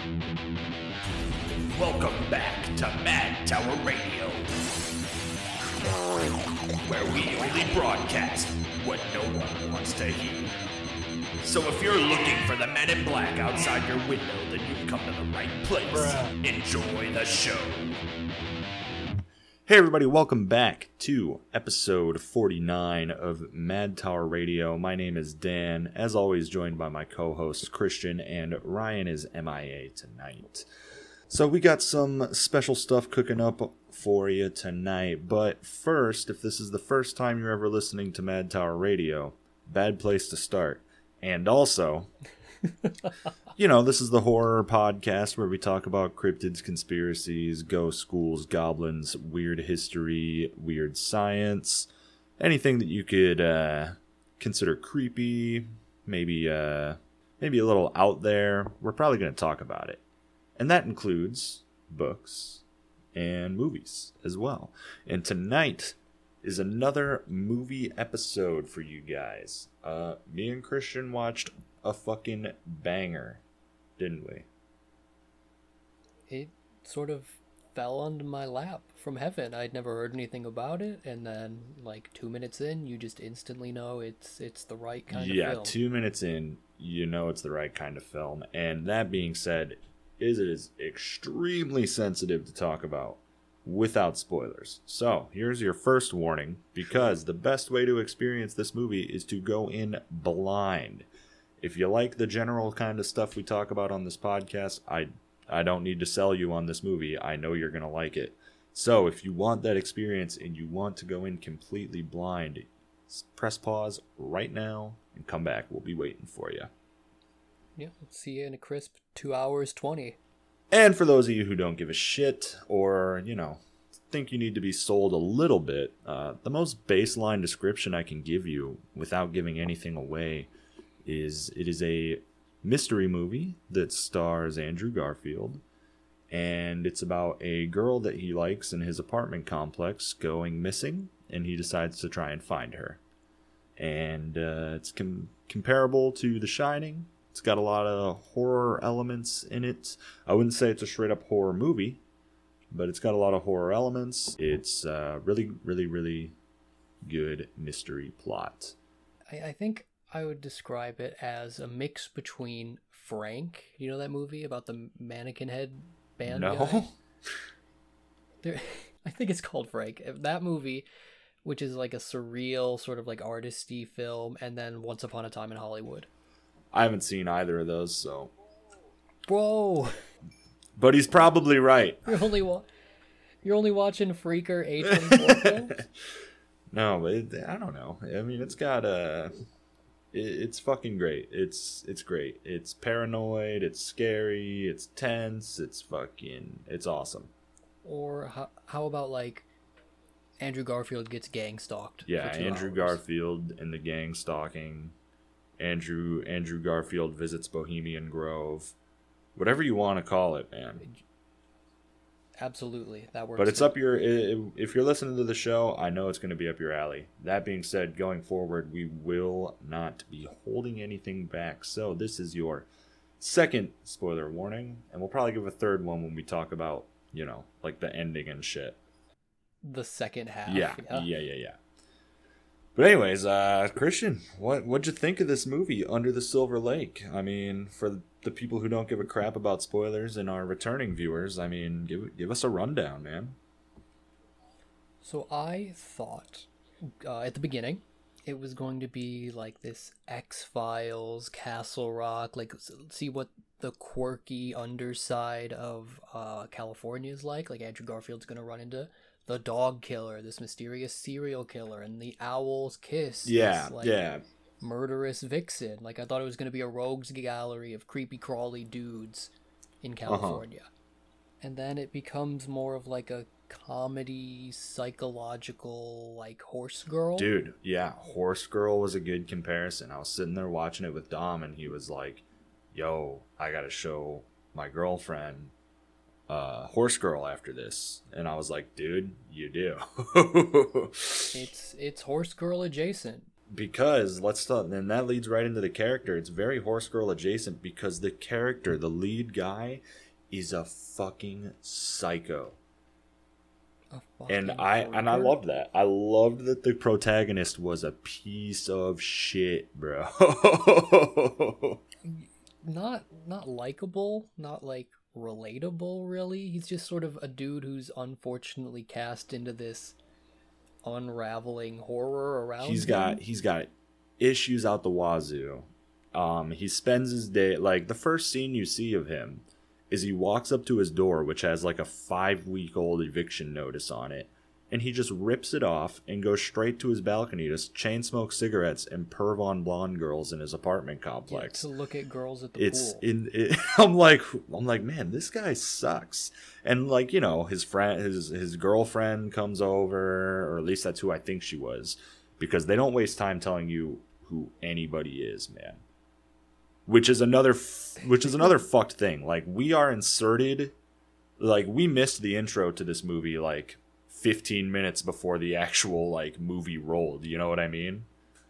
Welcome back to Mad Tower Radio, where we only broadcast what no one wants to hear. So if you're looking for the Men in Black outside your window, then you've come to the right place. Enjoy the show. Hey everybody, welcome back to episode 49 of Mad Tower Radio. My name is Dan, as always joined by my co-hosts Christian, and Ryan is MIA tonight. So we got some special stuff cooking up for you tonight, but first, if this is the first time you're ever listening to Mad Tower Radio, bad place to start. And also, this is the horror podcast where we talk about cryptids, conspiracies, ghost schools, goblins, weird history, weird science, anything that you could consider creepy, maybe a little out there. We're probably going to talk about it. And that includes books and movies as well. And tonight is another movie episode for you guys. Me and Christian watched a fucking banger, didn't we? It sort of fell onto my lap from heaven. I'd never heard anything about it, and then 2 minutes in, you just instantly know it's the right kind of film. Yeah, 2 minutes in, you know it's the right kind of film. And that being said, it is extremely sensitive to talk about without spoilers. So, here's your first warning, because the best way to experience this movie is to go in blind. If you like the general kind of stuff we talk about on this podcast, I don't need to sell you on this movie. I know you're going to like it. So, if you want that experience and you want to go in completely blind, press pause right now and come back. We'll be waiting for you. Yeah, let's see you in a crisp 2 hours 20. And for those of you who don't give a shit or, think you need to be sold a little bit, the most baseline description I can give you without giving anything away is it is a mystery movie that stars Andrew Garfield, and it's about a girl that he likes in his apartment complex going missing, and he decides to try and find her. And it's comparable to The Shining. It's got a lot of horror elements in it. I wouldn't say it's a straight-up horror movie, but it's got a lot of horror elements. It's a really, really, really good mystery plot. I think I would describe it as a mix between Frank, you know that movie about the mannequin head band guy? I think it's called Frank. That movie, which is like a surreal sort of artisty film, and then Once Upon a Time in Hollywood. I haven't seen either of those, so... Whoa! But he's probably right. You're only watching Freaker A24 films? No, but I don't know. I mean, it's got it's fucking great. It's great. It's paranoid, it's scary, it's tense, it's awesome. Or how about Andrew Garfield gets gang stalked? Yeah, for 2 Andrew hours. Garfield and the gang stalking. Andrew Garfield visits Bohemian Grove. Whatever you want to call it, man. Absolutely, that works. But it's up your... If you're listening to the show, I know it's going to be up your alley. That being said, going forward, we will not be holding anything back. So this is your second spoiler warning, and we'll probably give a third one when we talk about, the ending and shit. The second half. Yeah. But anyways, Christian, what'd you think of this movie, Under the Silver Lake? I mean, for the people who don't give a crap about spoilers and our returning viewers, I mean, give us a rundown, man. So I thought, at the beginning, it was going to be this X-Files, Castle Rock, see what the quirky underside of California is like. Andrew Garfield's going to run into the dog killer, this mysterious serial killer, and the owl's kiss. Yeah, murderous vixen. I thought it was going to be a rogues gallery of creepy crawly dudes in California. And then it becomes more of a comedy, psychological, Horse Girl. Dude, yeah, Horse Girl was a good comparison. I was sitting there watching it with Dom, and he was like, yo, I gotta show my girlfriend Horse Girl after this. And I was like, dude, you do. It's Horse Girl adjacent. because let's talk, and that leads right into the character. It's very horse girl adjacent because the character, the lead guy, is a fucking psycho. And I loved that. I loved that the protagonist was a piece of shit, bro. Not likable, not like relatable really. He's just sort of a dude who's unfortunately cast into this unraveling horror around him. He's got issues out the wazoo. He spends his day, like the first scene you see of him is he walks up to his door, which has like a 5-week-old eviction notice on it, and he just rips it off and goes straight to his balcony to chain smoke cigarettes and perv on blonde girls in his apartment complex. Yeah, to look at girls at the pool. I'm like, man, this guy sucks. And like, you know, his girlfriend comes over, or at least that's who I think she was, because they don't waste time telling you who anybody is, man. Which is another fucked thing. Like, we are inserted, like, we missed the intro to this movie like 15 minutes before the actual like movie rolled. You know what I mean?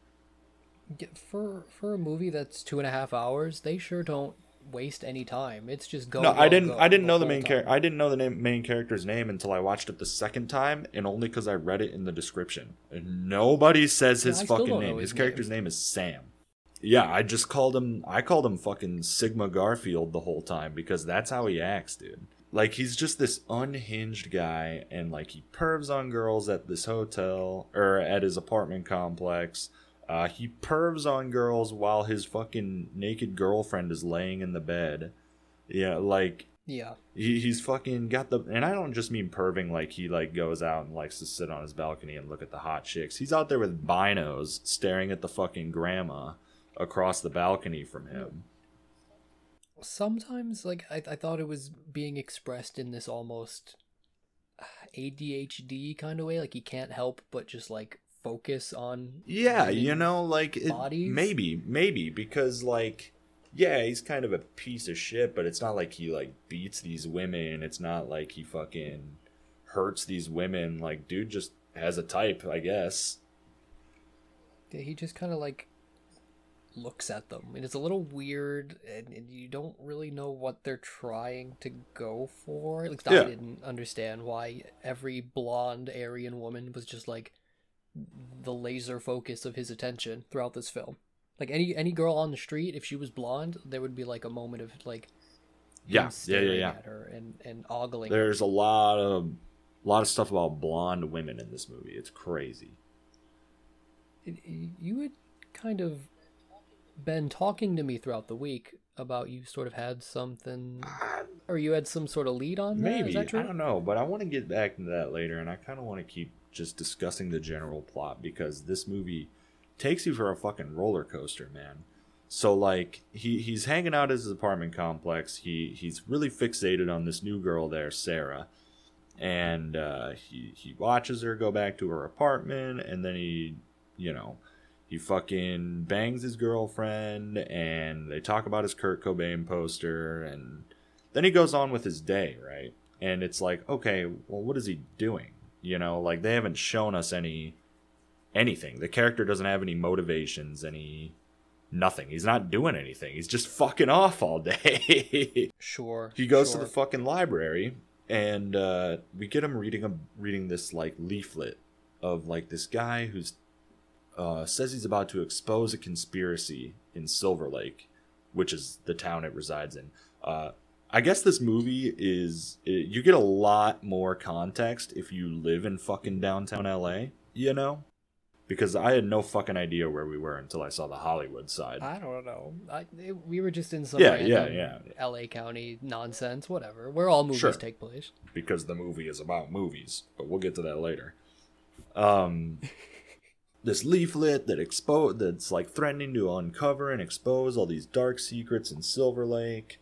For a movie that's 2.5 hours, they sure don't waste any time. It's just go. No, go, I didn't. go I didn't know the whole main time. character. I didn't know the main character's name until I watched it the second time, and only because I read it in the description. And nobody says his I still fucking don't know name. his His character's name is Sam. Yeah, I called him fucking Sigma Garfield the whole time because that's how he acts, dude. Like, he's just this unhinged guy, and like he pervs on girls at this hotel or at his apartment complex. He pervs on girls while his fucking naked girlfriend is laying in the bed. Yeah, like, Yeah. he's fucking got the, and I don't just mean perving like he like goes out and likes to sit on his balcony and look at the hot chicks. He's out there with binos staring at the fucking grandma across the balcony from him. Sometimes, like, I thought it was being expressed in this almost ADHD kind of way. Like, he can't help but just, like, focus on... Yeah, you know, like, bodies? maybe, because, like, yeah, he's kind of a piece of shit, but it's not like he, like, beats these women. It's not like he fucking hurts these women. Like, dude just has a type, I guess. Yeah, he just kind of, like, looks at them, and it's a little weird, and you don't really know what they're trying to go for. At least Yeah. I didn't understand why every blonde Aryan woman was just like the laser focus of his attention throughout this film. Like any girl on the street, if she was blonde, there would be like a moment of like him staring at her and ogling. There's a lot of stuff about blonde women in this movie. It's crazy. You had kind of been talking to me throughout the week about you sort of had something, or you had some sort of lead on that. Maybe, Is that true? I don't know, but I want to get back into that later, and I kind of want to keep just discussing the general plot because this movie takes you for a fucking roller coaster, man. So like he's hanging out at his apartment complex. He's really fixated on this new girl there, Sarah, and he watches her go back to her apartment, and then he fucking bangs his girlfriend, and they talk about his Kurt Cobain poster, and then he goes on with his day, right? And it's like, okay, well, what is he doing? You know, like, they haven't shown us anything. The character doesn't have any motivations, nothing. He's not doing anything. He's just fucking off all day. Sure. He goes to the fucking library, and we get him reading this, like, leaflet of, like, this guy who's says he's about to expose a conspiracy in Silver Lake, which is the town it resides in. I guess this movie you get a lot more context if you live in fucking downtown LA, you know? Because I had no fucking idea where we were until I saw the Hollywood side. I don't know. We were just in some Yeah. LA County nonsense, whatever, where all movies take place. Because the movie is about movies, but we'll get to that later. This leaflet that's like threatening to uncover and expose all these dark secrets in Silver Lake.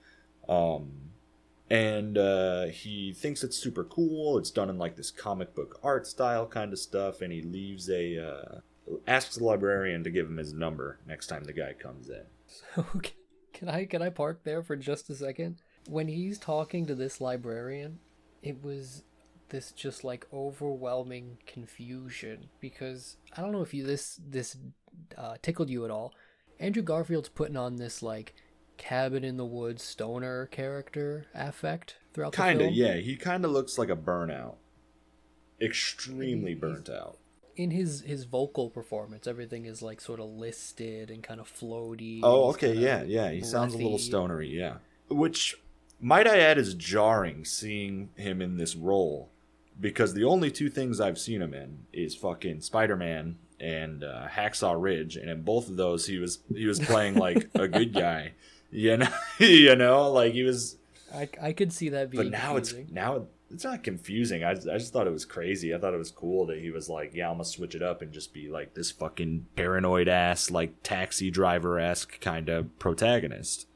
And he thinks it's super cool. It's done in like this comic book art style kind of stuff, and he leaves asks the librarian to give him his number next time the guy comes in. So can I park there for just a second? When he's talking to this librarian, it was this just like overwhelming confusion, because I don't know if this tickled you at all, Andrew Garfield's putting on this like cabin in the woods stoner character affect throughout the film. Yeah. He kind of looks like a burnout. Extremely burnt out. In his vocal performance, everything is like sort of listed and kind of floaty. Oh, okay, yeah. He sounds a little stonery, yeah. Which, might I add, is jarring seeing him in this role, because the only two things I've seen him in is fucking Spider-Man and Hacksaw Ridge, and in both of those he was playing like a good guy, you know, like he was. I could see that being. But now it's not confusing. I just thought it was crazy. I thought it was cool that he was like, yeah, I'm gonna switch it up and just be like this fucking paranoid ass, like Taxi Driver-esque kind of protagonist.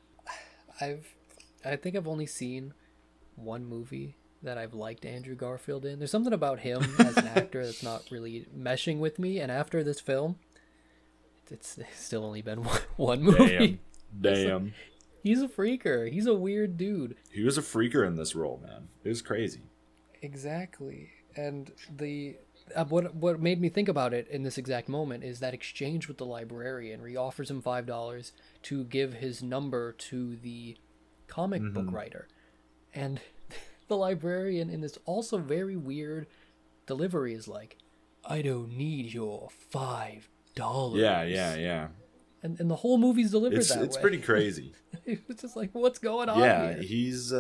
I think I've only seen one movie that I've liked Andrew Garfield in. There's something about him as an actor that's not really meshing with me. And after this film, it's still only been one movie. Damn. He's a freaker. He's a weird dude. He was a freaker in this role, man. It was crazy. Exactly. And the what made me think about it in this exact moment is that exchange with the librarian, where he offers him $5 to give his number to the comic book writer. And the librarian in this also very weird delivery is like, I don't need your $5. Yeah. And the whole movie's delivered that way. It's pretty crazy. It's just like, what's going on here? He's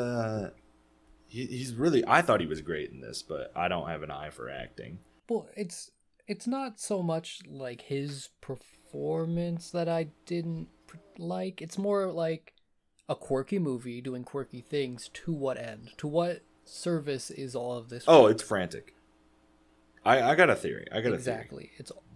really, I thought he was great in this, but I don't have an eye for acting. Well, it's not so much like his performance that I didn't like. It's more like a quirky movie doing quirky things. To what end? To what service is all of this? Oh, it's frantic. I got a theory. Exactly.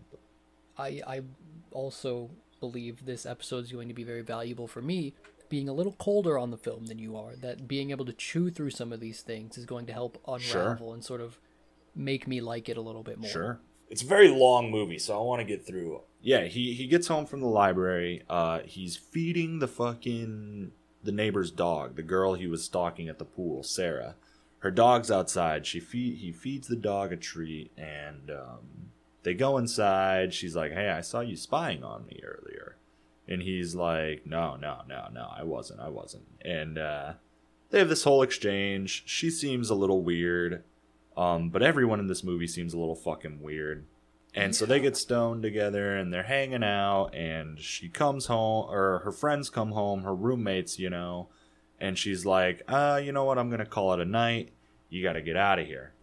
I also believe this episode is going to be very valuable for me, being a little colder on the film than you are, that being able to chew through some of these things is going to help unravel and sort of make me like it a little bit more. Sure. It's a very long movie, so I want to get through. Yeah, he gets home from the library. He's feeding the neighbor's dog, the girl he was stalking at the pool, Sarah. Her dog's outside. He feeds the dog a treat, and they go inside. She's like, hey, I saw you spying on me earlier. And he's like, no, I wasn't. And they have this whole exchange. She seems a little weird. But everyone in this movie seems a little fucking weird. And so they get stoned together and they're hanging out, and she comes home, or her friends come home, her roommates, you know, and she's like, you know what? I'm going to call it a night. You got to get out of here.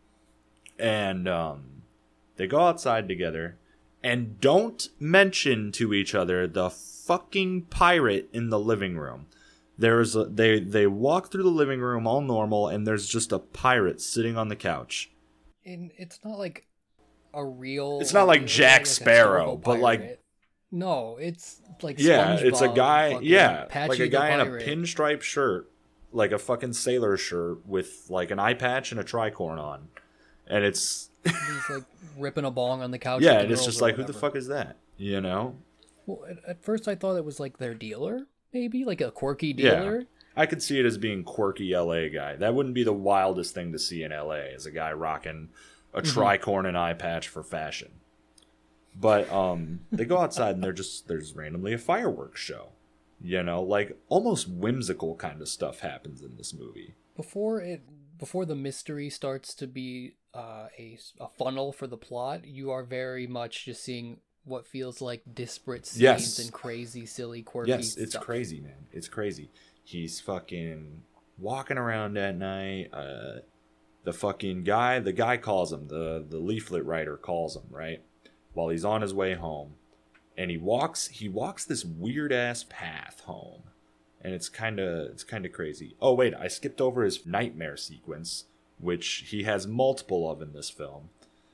And they go outside together and don't mention to each other the fucking pirate in the living room. They walk through the living room all normal, and there's just a pirate sitting on the couch. And it's not like a real... It's not like Jack Sparrow, but like... No, it's like SpongeBob, it's a guy, Patchy like a guy in a pirate. pinstripe shirt, like a fucking sailor shirt with like an eye patch and a tricorn on. And it's... He's like ripping a bong on the couch. Yeah, and it's just like, who the fuck is that? You know? Well, at first I thought it was like their dealer, maybe? Like a quirky dealer? Yeah. I could see it as being quirky LA guy. That wouldn't be the wildest thing to see in LA, as a guy rocking a tricorn and eye patch for fashion. But they go outside and there's randomly a fireworks show. You know, like almost whimsical kind of stuff happens in this movie. Before the mystery starts to be a funnel for the plot, you are very much just seeing what feels like disparate scenes and crazy, silly, quirky stuff. Yes, it's crazy, man. It's crazy. He's fucking walking around at night. The guy calls him. The leaflet writer calls him, right? While he's on his way home. And he walks this weird ass path home. And it's kind of crazy. Oh, wait, I skipped over his nightmare sequence, which he has multiple of in this film.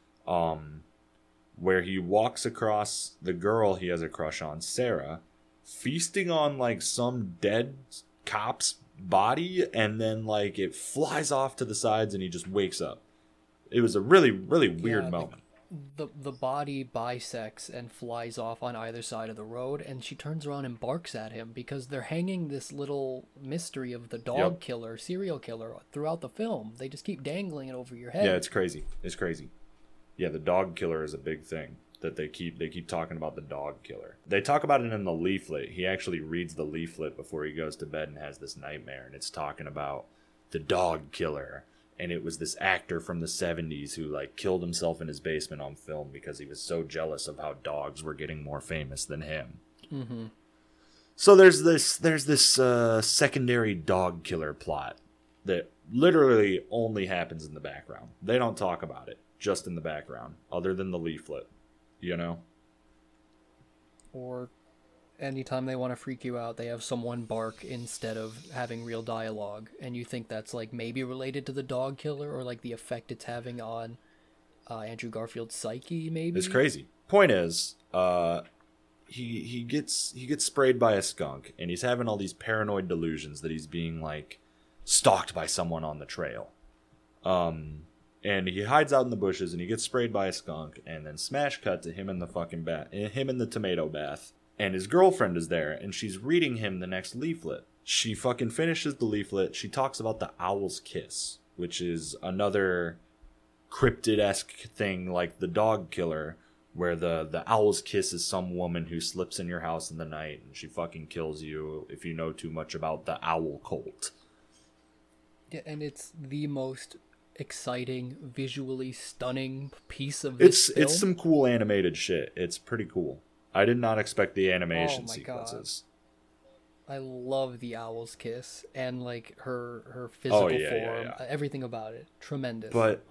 Where he walks across the girl he has a crush on, Sarah, feasting on like some dead cop's body, and then like it flies off to the sides and he just wakes up. It was a really, really weird moment. The body bisects and flies off on either side of the road, and she turns around and barks at him because they're hanging this little mystery of the dog killer, serial killer, throughout the film. They just keep dangling it over your head. Yeah, it's crazy. Yeah, the dog killer is a big thing. that they keep talking about the dog killer. They talk about it in the leaflet. He actually reads the leaflet before he goes to bed and has this nightmare, and it's talking about the dog killer. And it was this actor from the 70s who like killed himself in his basement on film because he was so jealous of how dogs were getting more famous than him. Mm-hmm. So there's this secondary dog killer plot that literally only happens in the background. They don't talk about it, just in the background, other than the leaflet, you know? Or anytime they want to freak you out, they have someone bark instead of having real dialogue, and you think that's like maybe related to the dog killer or like the effect it's having on Andrew Garfield's psyche, maybe. It's crazy. Point is, he gets sprayed by a skunk, and he's having all these paranoid delusions that he's being like stalked by someone on the trail. And he hides out in the bushes, and he gets sprayed by a skunk, and then smash cut to him in the fucking him in the tomato bath. And his girlfriend is there, and she's reading him the next leaflet. She fucking finishes the leaflet. She talks about the owl's kiss, which is another cryptid-esque thing like the dog killer, where the owl's kiss is some woman who slips in your house in the night, and she fucking kills you if you know too much about the owl cult. Yeah, and it's the most exciting, visually stunning piece of this film. It's some cool animated shit. It's pretty cool. I did not expect the animation sequences. God. I love the owl's kiss and like her physical form. Yeah. Everything about it. Tremendous. But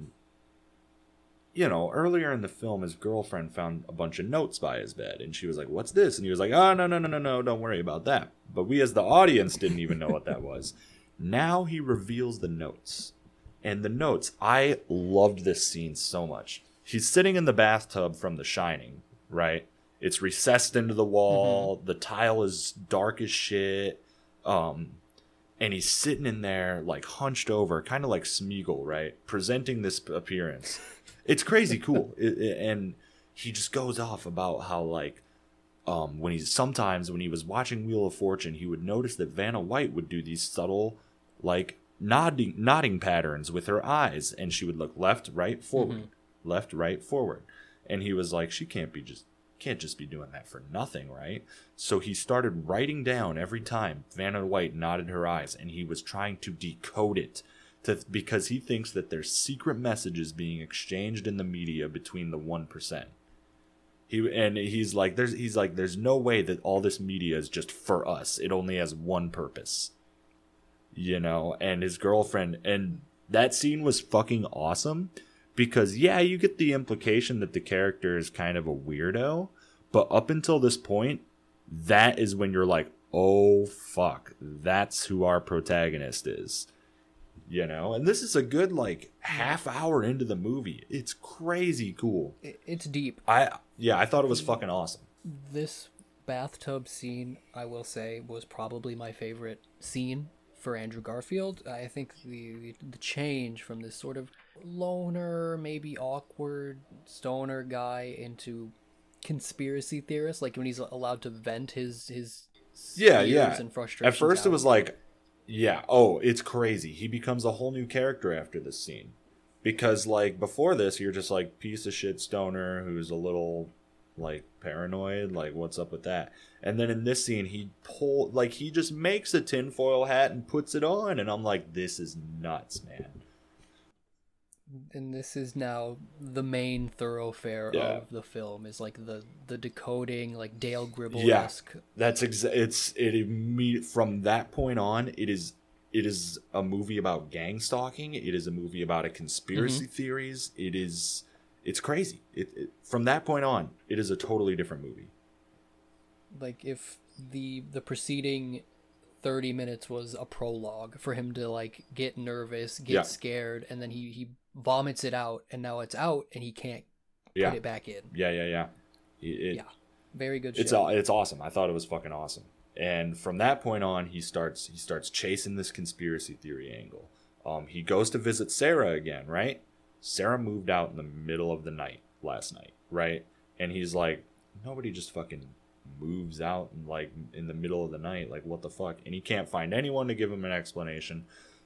you know, earlier in the film his girlfriend found a bunch of notes by his bed, and she was like, "What's this?" And he was like, "Oh, no, don't worry about that." But we as the audience didn't even know what that was. Now he reveals the notes. And the notes, I loved this scene so much. He's sitting in the bathtub from The Shining, right? It's recessed into the wall. Mm-hmm. The tile is dark as shit. And he's sitting in there, like, hunched over, kind of like Smeagol, right? Presenting this appearance. It's crazy cool. And he just goes off about how, like, when he was watching Wheel of Fortune, he would notice that Vanna White would do these subtle, like, nodding patterns with her eyes. And she would look left, right, forward. Mm-hmm. Left, right, forward. And he was like, she can't just be doing that for nothing, right? So he started writing down every time Vanna White nodded her eyes, and he was trying to decode it because he thinks that there's secret messages being exchanged in the media between the 1%. He's like, there's no way that all this media is just for us. It only has one purpose, you know. And his girlfriend, and that scene was fucking awesome. Because, yeah, you get the implication that the character is kind of a weirdo. But up until this point, that is when you're like, oh, fuck. That's who our protagonist is. You know? And this is a good, like, half hour into the movie. It's crazy cool. It's deep. I thought it was fucking awesome. This bathtub scene, I will say, was probably my favorite scene for Andrew Garfield. I think the change from this sort of loner, maybe awkward stoner guy into conspiracy theorist, like when he's allowed to vent his fears and frustrations. At first it was like, it's crazy. He becomes a whole new character after this scene. Because like before this, you're just like piece of shit stoner who's a little like paranoid, like what's up with that? And then in this scene he just makes a tinfoil hat and puts it on, and I'm like, this is nuts, man. And this is now the main thoroughfare of the film, is like the decoding, like Dale Gribble-esque. That's from that point on, it is a movie about gang stalking. It is a movie about a conspiracy theories. It's crazy. From that point on, it is a totally different movie. Like if the preceding 30 minutes was a prologue for him to like get nervous, get scared, and then he vomits it out, and now it's out, and he can't put it back in. Yeah. Very good. It's awesome. I thought it was fucking awesome. And from that point on, he starts chasing this conspiracy theory angle. He goes to visit Sarah again, right? Sarah moved out in the middle of the night last night, right? And he's like, nobody just fucking moves out in the middle of the night. Like, what the fuck? And he can't find anyone to give him an explanation.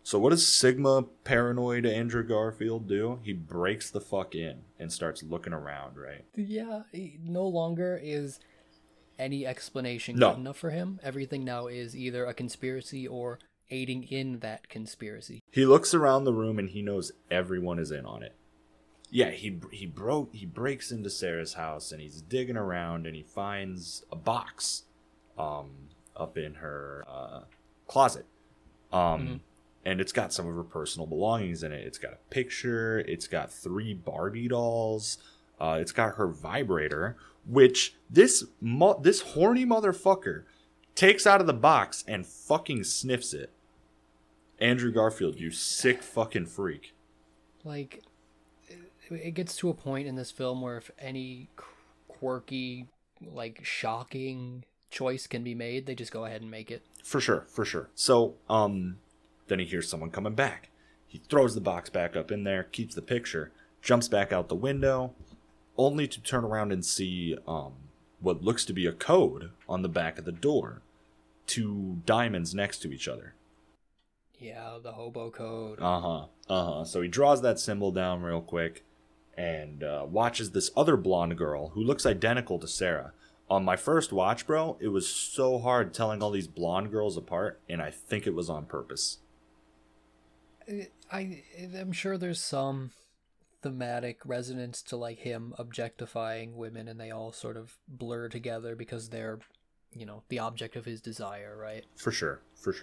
So what does Sigma paranoid Andrew Garfield do? He breaks the fuck in and starts looking around, right? Yeah, no longer is any explanation No. good enough for him. Everything now is either a conspiracy or aiding in that conspiracy. He looks around the room and he knows everyone is in on it. Yeah, he breaks into Sarah's house and he's digging around and he finds a box up in her closet. And it's got some of her personal belongings in it. It's got a picture. It's got 3 Barbie dolls. It's got her vibrator, which this horny motherfucker takes out of the box and fucking sniffs it. Andrew Garfield, you sick fucking freak. Like, it gets to a point in this film where if any quirky, like, shocking choice can be made, they just go ahead and make it. For sure. So, then he hears someone coming back. He throws the box back up in there, keeps the picture, jumps back out the window, only to turn around and see what looks to be a code on the back of the door. 2 diamonds next to each other. Yeah, the hobo code. So he draws that symbol down real quick and watches this other blonde girl who looks identical to Sarah. On my first watch, bro, it was so hard telling all these blonde girls apart, and I think it was on purpose. I'm sure there's some thematic resonance to, like, him objectifying women and they all sort of blur together because they're, you know, the object of his desire, right? For sure.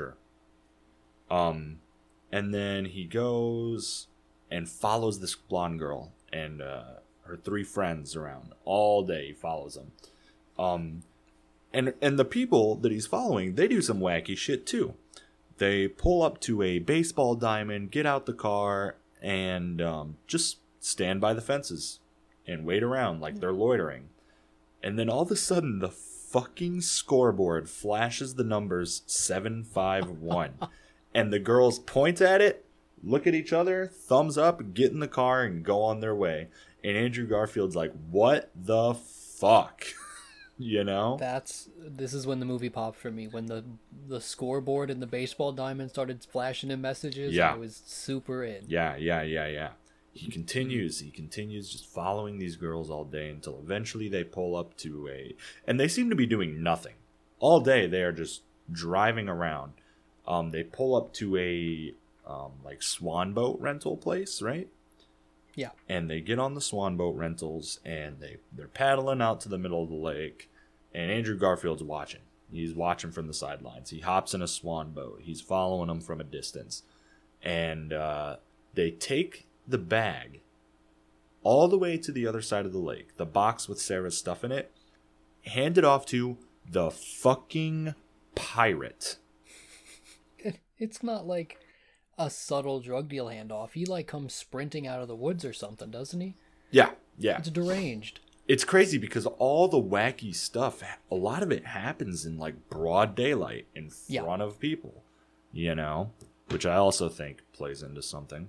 And then he goes and follows this blonde girl and her 3 friends around all day. He follows them. And the people that he's following, they do some wacky shit too. They pull up to a baseball diamond, get out the car, and just stand by the fences and wait around like they're loitering. And then all of a sudden, the fucking scoreboard flashes the numbers 751. And the girls point at it, look at each other, thumbs up, get in the car, and go on their way. And Andrew Garfield's like, what the fuck? You know? This is when the movie popped for me. When the scoreboard and the baseball diamond started flashing in messages, yeah. I was super in. Yeah. He continues just following these girls all day until eventually they pull up to and they seem to be doing nothing. All day they are just driving around. They pull up to a like swan boat rental place, right? Yeah. And they get on the swan boat rentals and they're paddling out to the middle of the lake. And Andrew Garfield's watching. He's watching from the sidelines. He hops in a swan boat. He's following them from a distance. And they take the bag all the way to the other side of the lake, the box with Sarah's stuff in it, hand it off to the fucking pirate. It's not like a subtle drug deal handoff. He, like, comes sprinting out of the woods or something, doesn't he? Yeah. It's deranged. It's crazy because all the wacky stuff, a lot of it happens in, like, broad daylight in front of people, you know, which I also think plays into something.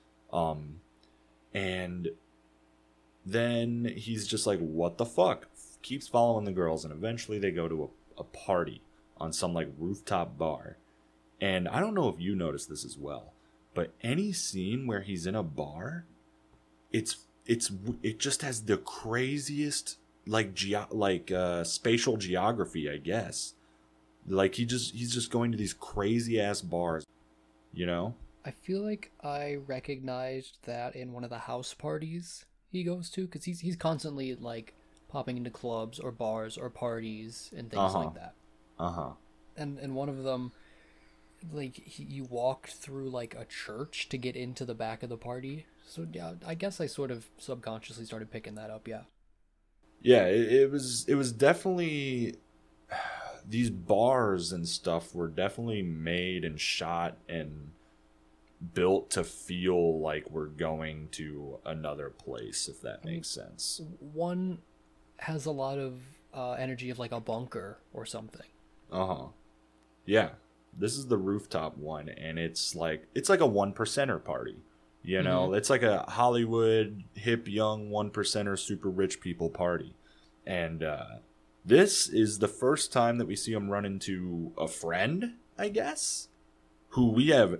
And then he's just like, what the fuck? Keeps following the girls, and eventually they go to a party on some, like, rooftop bar. And I don't know if you noticed this as well, but any scene where he's in a bar, it just has the craziest spatial geography, I guess. Like he's just going to these crazy ass bars, you know? I feel like I recognized that in one of the house parties he goes to, because he's constantly, like, popping into clubs or bars or parties and things like that. And one of them, like, you walked through, like, a church to get into the back of the party. So yeah, I guess I sort of subconsciously started picking that up. Yeah, it was definitely, these bars and stuff were definitely made and shot and built to feel like we're going to another place, if that makes sense. One has a lot of energy of, like, a bunker or something. Yeah, this is the rooftop one, and it's like a 1%er party. You know, It's like a Hollywood hip young 1%er super rich people party. And this is the first time that we see him run into a friend, I guess, who we have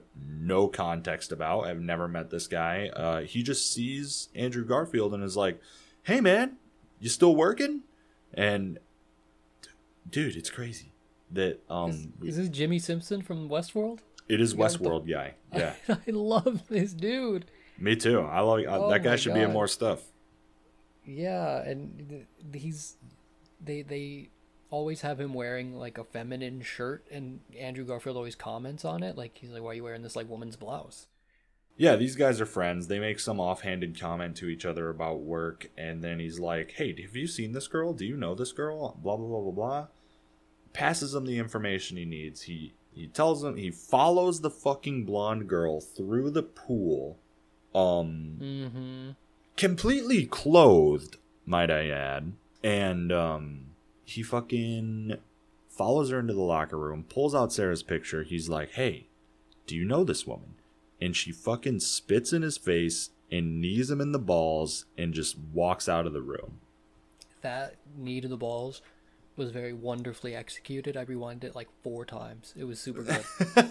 no context about. I've never met this guy. He just sees Andrew Garfield and is like, "Hey man, you still working?" And dude, it's crazy that is this Jimmy Simpson from Westworld? it is Westworld guy. Yeah, I love this dude. me too. I like that guy. Should be in more stuff. Yeah, and they always have him wearing like a feminine shirt, and Andrew Garfield always comments on it. Like he's like, "Why are you wearing this like woman's blouse?" Yeah, these guys are friends. They make some offhanded comment to each other about work, and then he's like, "Hey, have you seen this girl? Do you know this girl?" Blah blah blah blah blah. Passes him the information he needs. He tells him he follows the fucking blonde girl through the pool, completely clothed, might I add, and he fucking follows her into the locker room, pulls out Sarah's picture. He's like, "Hey, do you know this woman?" And she fucking spits in his face and knees him in the balls and just walks out of the room. That knee to the balls was very wonderfully executed. I rewinded it like 4 times. It was super good.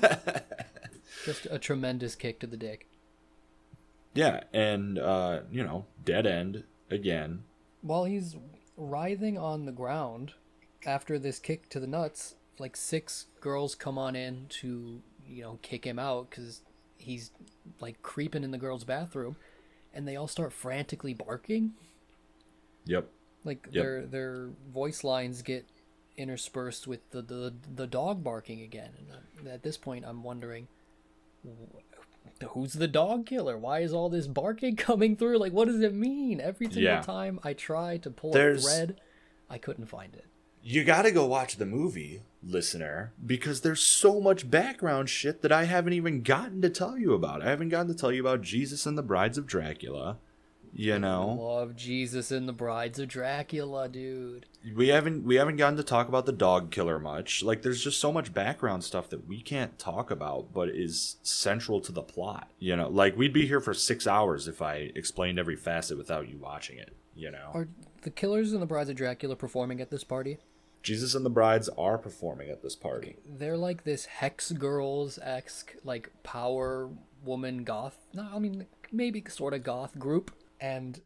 Just a tremendous kick to the dick. Yeah, and, dead end again. While he's writhing on the ground after this kick to the nuts, like 6 girls come on in to, kick him out because he's like creeping in the girls' bathroom, and they all start frantically barking. Yep. Their voice lines get interspersed with the dog barking again. And at this point, I'm wondering, who's the dog killer? Why is all this barking coming through? Like, what does it mean? Every single time I try to pull a thread, I couldn't find it. You gotta go watch the movie, listener, because there's so much background shit that I haven't even gotten to tell you about. I haven't gotten to tell you about Jesus and the Brides of Dracula. I love Jesus and the Brides of Dracula, dude. We haven't gotten to talk about the dog killer much. Like, there's just so much background stuff that we can't talk about, but is central to the plot. Like, we'd be here for 6 hours if I explained every facet without you watching it. Are the killers and the Brides of Dracula performing at this party? Jesus and the Brides are performing at this party. They're like this Hex Girls-esque, like, power woman goth. No, I mean, maybe sort of goth group. And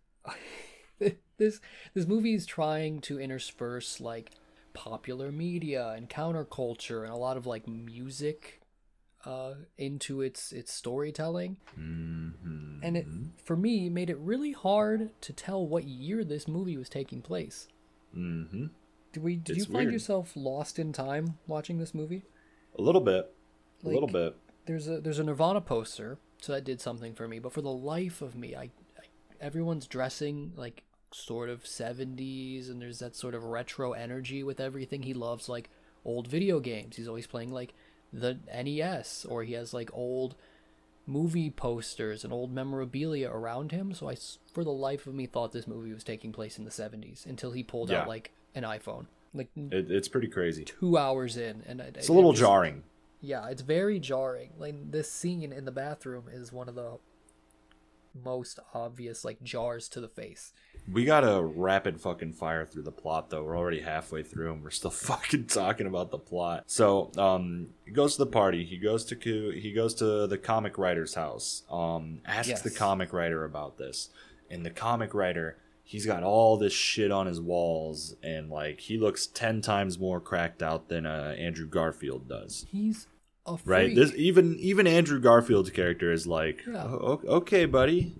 this movie is trying to intersperse like popular media and counterculture and a lot of like music into its storytelling. Mm-hmm. And it, for me, made it really hard to tell what year this movie was taking place. Mm-hmm. Did you find yourself lost in time watching this movie? A little bit. A little bit. There's a Nirvana poster, so that did something for me. But for the life of me, everyone's dressing like sort of 70s, and there's that sort of retro energy with everything. He loves like old video games. He's always playing like the NES, or he has like old movie posters and old memorabilia around him. So I, for the life of me, thought this movie was taking place in the 70s until he pulled out like an iPhone. Like it's pretty crazy. 2 hours in, and it's a little jarring. Yeah, it's very jarring. Like this scene in the bathroom is one of the most obvious like jars to the face. We gotta rapid fucking fire through the plot though. We're already halfway through and we're still fucking talking about the plot. So he goes to the party. He goes to the comic writer's house. Asks the comic writer about this, and the comic writer, he's got all this shit on his walls, and like he looks 10 times more cracked out than Andrew Garfield does. He's a freak. Right? This even Andrew Garfield's character is like, okay, buddy,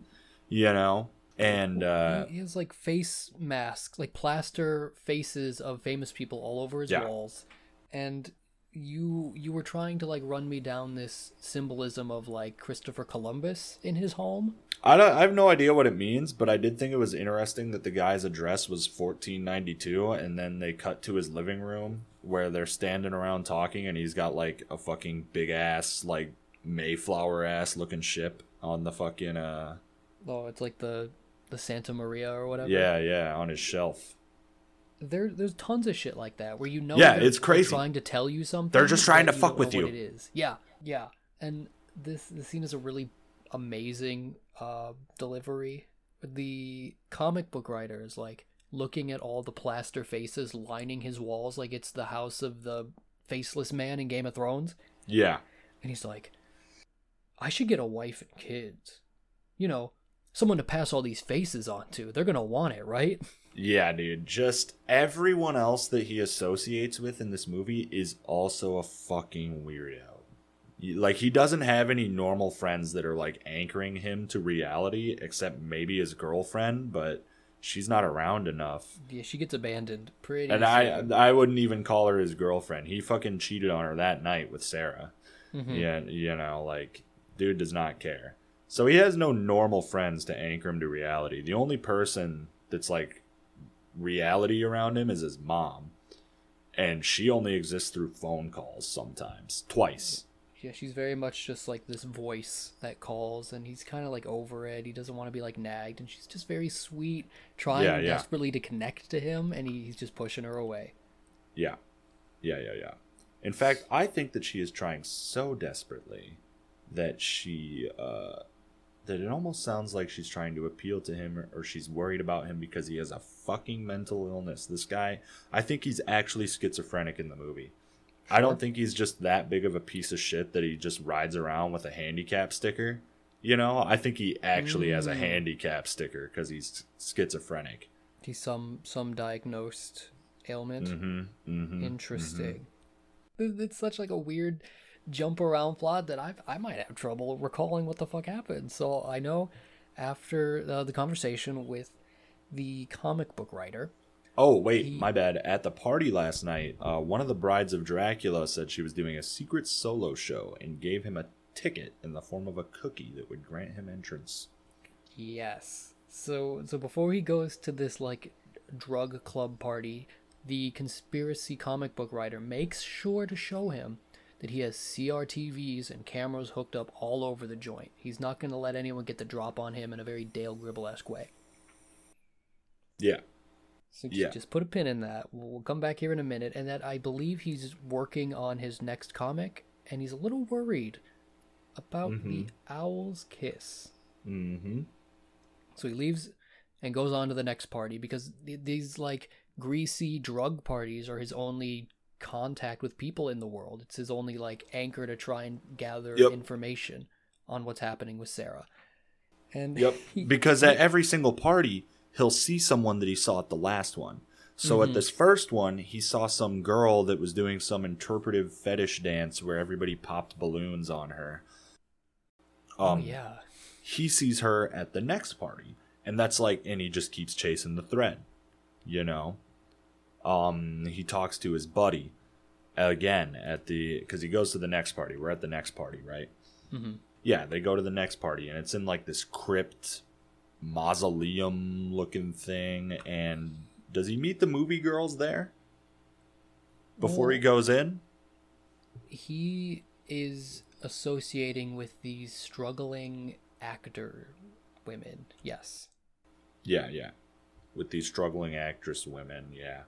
and he has like face masks, like plaster faces of famous people all over his walls, and you were trying to like run me down this symbolism of like Christopher Columbus in his home. I have no idea what it means, but I did think it was interesting that the guy's address was 1492, and then they cut to his living room where they're standing around talking, and he's got like a fucking big ass, like Mayflower ass looking ship on the fucking it's like the Santa Maria or whatever. Yeah, on his shelf. There's tons of shit like that where it's crazy. They're trying to tell you something. They're just trying to fuck with you. What it is. Yeah. And the scene is a really amazing delivery. The comic book writer is like looking at all the plaster faces lining his walls like it's the house of the faceless man in Game of Thrones. Yeah. And he's like, I should get a wife and kids. You know, someone to pass all these faces on to. They're gonna want it, right? Yeah, dude. Just everyone else that he associates with in this movie is also a fucking weirdo. Like, he doesn't have any normal friends that are, like, anchoring him to reality, except maybe his girlfriend, but she's not around enough. Yeah, she gets abandoned pretty And soon. I wouldn't even call her his girlfriend. He fucking cheated on her that night with Sarah. Mm-hmm. Yeah, you know, like, dude does not care. So he has no normal friends to anchor him to reality. The only person that's, like, reality around him is his mom. And she only exists through phone calls sometimes. Twice. Yeah, she's very much just like this voice that calls, and he's kind of like over it. He doesn't want to be like nagged, and she's just very sweet, trying desperately to connect to him, and he's just pushing her away. Yeah. In fact, I think that she is trying so desperately that that it almost sounds like she's trying to appeal to him, or she's worried about him because he has a fucking mental illness. This guy, I think he's actually schizophrenic in the movie. I don't think he's just that big of a piece of shit that he just rides around with a handicap sticker. You know, I think he actually has a handicap sticker because he's schizophrenic. He's some diagnosed ailment. Interesting. It's such like a weird jump around plot that I might have trouble recalling what the fuck happened. So I know after the conversation with the comic book writer. Oh, wait, my bad. At the party last night, one of the brides of Dracula said she was doing a secret solo show and gave him a ticket in the form of a cookie that would grant him entrance. Yes. So before he goes to this, like, drug club party, the conspiracy comic book writer makes sure to show him that he has CRTVs and cameras hooked up all over the joint. He's not going to let anyone get the drop on him in a very Dale Gribble-esque way. Yeah. So just put a pin in that. We'll come back here in a minute. And that I believe he's working on his next comic, and he's a little worried about the Owl's Kiss. Mm-hmm. So he leaves and goes on to the next party because these, like, greasy drug parties are his only contact with people in the world. It's his only, like, anchor to try and gather information on what's happening with Sarah. And because at every single party, he'll see someone that he saw at the last one. So at this first one, he saw some girl that was doing some interpretive fetish dance where everybody popped balloons on her. He sees her at the next party, and that's like, and he just keeps chasing the thread, you know? He talks to his buddy again because he goes to the next party. We're at the next party, right? Mm-hmm. Yeah, they go to the next party, and it's in like this crypt mausoleum looking thing. And does he meet the movie girls there before he goes in? He is associating with these struggling actor women. Yes. Yeah. With these struggling actress women, yeah.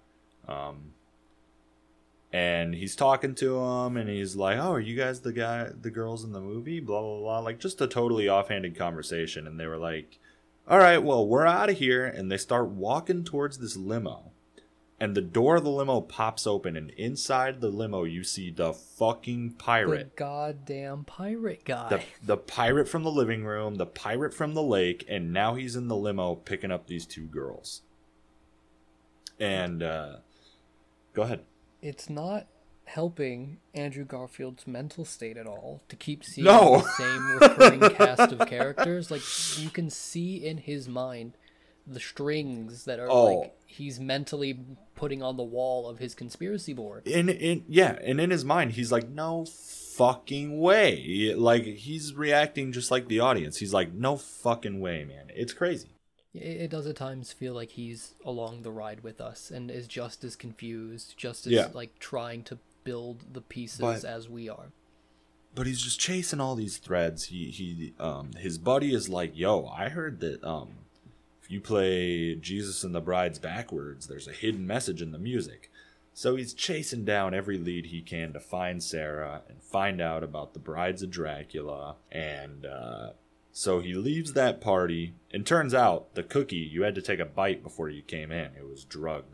And he's talking to them, and he's like, "Oh, are you guys the girls in the movie?" Blah blah blah. Like, just a totally offhanded conversation. And they were like, "All right, well, we're out of here." And they start walking towards this limo, and the door of the limo pops open, and inside the limo you see the fucking pirate, the goddamn pirate guy, the pirate from the living room, the pirate from the lake, and now he's in the limo picking up these two girls. And go ahead. It's not helping Andrew Garfield's mental state at all to keep seeing No. the same recurring cast of characters. Like, you can see in his mind the strings that are like he's mentally putting on the wall of his conspiracy board. And in his mind he's like, no fucking way. Like, he's reacting just like the audience. He's like, no fucking way, man. It's crazy. It does at times feel like he's along the ride with us and is just as confused, just as like trying to build the pieces as we are. But he's just chasing all these threads. His buddy is like, "Yo, I heard that if you play Jesus and the Brides backwards, there's a hidden message in the music." So he's chasing down every lead he can to find Sarah and find out about the Brides of Dracula. And so he leaves that party, and turns out the cookie, you had to take a bite before you came in. It was drugged.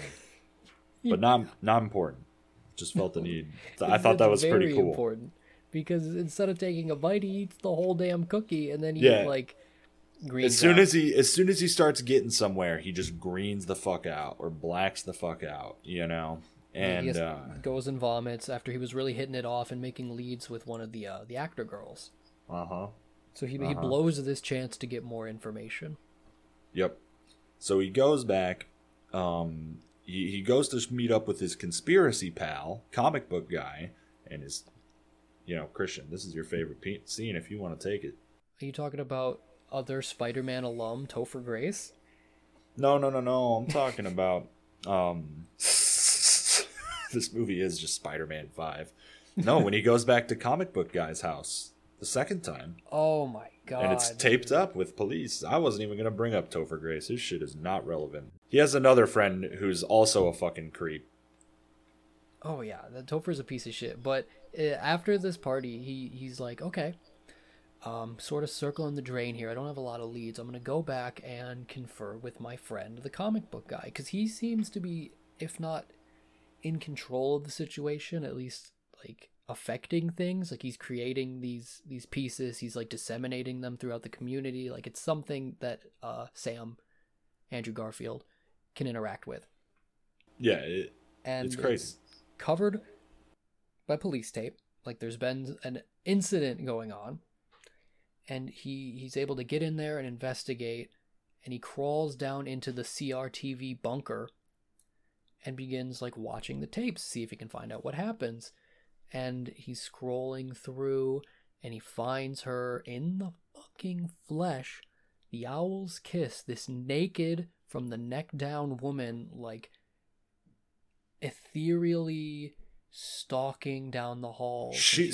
But not important. Just felt the need. I thought that was pretty cool. Important, because instead of taking a bite, he eats the whole damn cookie, and then he greens as soon out. as he starts getting somewhere, he just greens the fuck out or blacks the fuck out, And he goes and vomits after he was really hitting it off and making leads with one of the actor girls. So he blows this chance to get more information. Yep. So he goes back. He goes to meet up with his conspiracy pal, comic book guy, and his, Christian. This is your favorite scene if you want to take it. Are you talking about other Spider-Man alum Topher Grace? No. I'm talking about this movie is just Spider-Man 5. No, when he goes back to comic book guy's house the second time. Oh my god. And it's taped up with police. I wasn't even going to bring up Topher Grace. His shit is not relevant. He has another friend who's also a fucking creep. Oh yeah, Topher's a piece of shit. But after this party, he's like, okay, sort of circling the drain here. I don't have a lot of leads. I'm going to go back and confer with my friend, the comic book guy, because he seems to be, if not in control of the situation, at least like affecting things. Like he's creating these pieces. He's like disseminating them throughout the community. Like it's something that Sam, Andrew Garfield, can interact with. Yeah, it's crazy. It's covered by police tape. Like there's been an incident going on, and he's able to get in there and investigate, and he crawls down into the CRTV bunker and begins like watching the tapes, see if he can find out what happens. And he's scrolling through, and he finds her in the fucking flesh. The Owl's Kiss, this naked from the neck down woman, like ethereally stalking down the hall.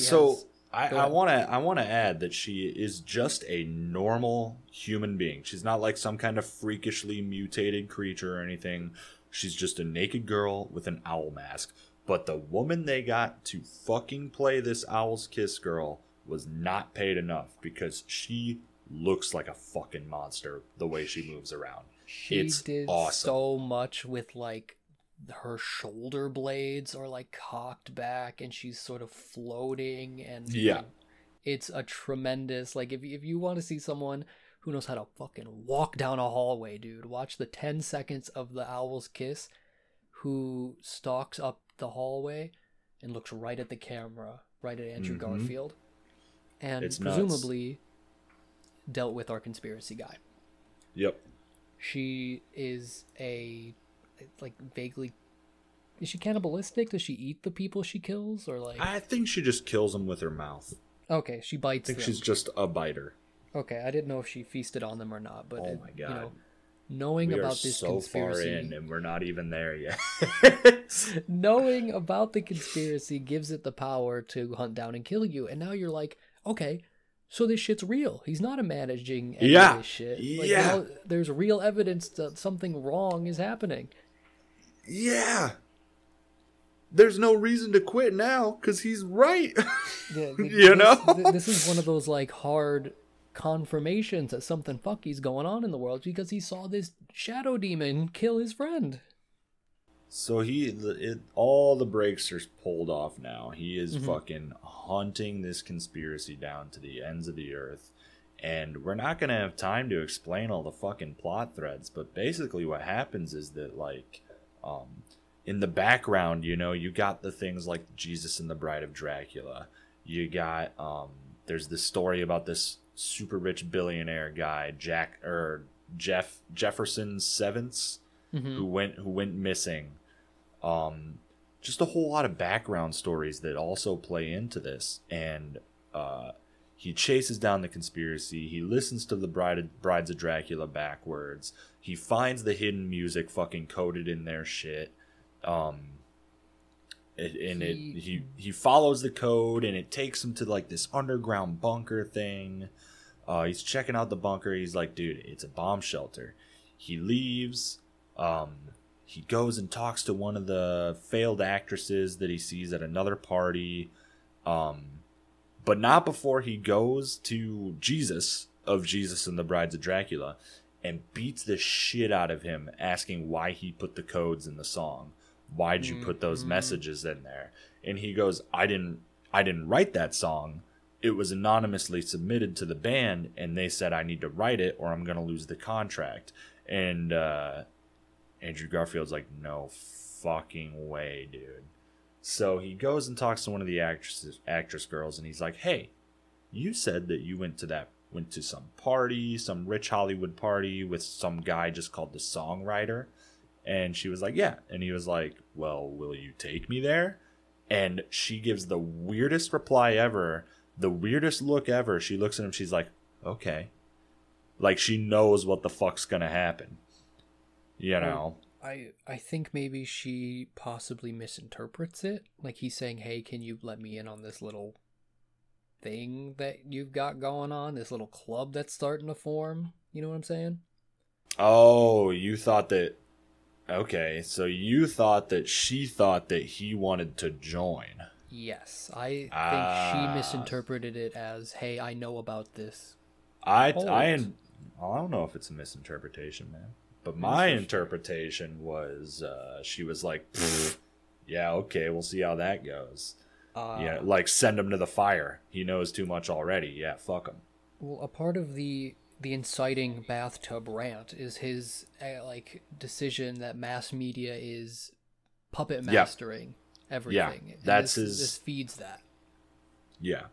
I want to add that she is just a normal human being. She's not like some kind of freakishly mutated creature or anything. She's just a naked girl with an owl mask. But the woman they got to fucking play this Owl's Kiss girl was not paid enough, because she looks like a fucking monster the way she moves around. It's did awesome. So much with like her shoulder blades are like cocked back, and she's sort of floating, and it's a tremendous, like if you want to see someone who knows how to fucking walk down a hallway, dude, watch the 10 seconds of the Owl's Kiss, who stalks up the hallway and looks right at the camera, right at Andrew Garfield, and it's presumably dealt with our conspiracy guy. Yep. She is vaguely, is she cannibalistic? Does she eat the people she kills, or like? I think she just kills them with her mouth. Okay, she bites them. I think she's just a biter. Okay, I didn't know if she feasted on them or not, but oh my god, knowing about this conspiracy, far in and we're not even there yet. Knowing about the conspiracy gives it the power to hunt down and kill you, and now you're like, okay, so this shit's real. He's not imagining any of this shit. Like, now there's real evidence that something wrong is happening. Yeah. There's no reason to quit now, because he's right. Yeah, this is one of those like hard confirmations that something fucky's going on in the world, because he saw this shadow demon kill his friend. So all the brakes are pulled off now. He is fucking hunting this conspiracy down to the ends of the earth. And we're not going to have time to explain all the fucking plot threads, but basically what happens is that, like, in the background, you got the things like Jesus and the Bride of Dracula. You got, there's this story about this super rich billionaire guy, Jeff Jefferson Sevens, who went missing. Just a whole lot of background stories that also play into this. And he chases down the conspiracy. He listens to the Brides of Dracula backwards. He finds the hidden music fucking coded in their shit. He follows the code, and it takes him to like this underground bunker thing. He's checking out the bunker. He's like, dude, it's a bomb shelter. He leaves. He goes and talks to one of the failed actresses that he sees at another party. But not before he goes to Jesus and the Brides of Dracula and beats the shit out of him, asking why he put the codes in the song. Why'd you put those messages in there? And he goes, I I didn't write that song. It was anonymously submitted to the band, and they said I need to write it or I'm going to lose the contract. And Andrew Garfield's like, no fucking way, dude. So he goes and talks to one of the actress girls, and he's like, hey, you said that you went to some party, some rich Hollywood party with some guy just called the Songwriter. And she was like, yeah. And he was like, well, will you take me there? And she gives the weirdest reply ever, the weirdest look ever. She looks at him, she's like, okay. Like, she knows what the fuck's gonna happen. You know? I think maybe she possibly misinterprets it. Like, he's saying, hey, can you let me in on this little thing that you've got going on? This little club that's starting to form? You know what I'm saying? Oh, you thought that... Okay, so you thought that she thought that he wanted to join. Yes, I think she misinterpreted it as, hey, I know about this. I don't know if it's a misinterpretation, man. But my interpretation was she was like, yeah, okay, we'll see how that goes. Yeah, like, send him to the fire. He knows too much already. Yeah, fuck him. Well, a part of the inciting bathtub rant is his decision that mass media is puppet mastering everything. Yeah, that's this feeds that. Yeah.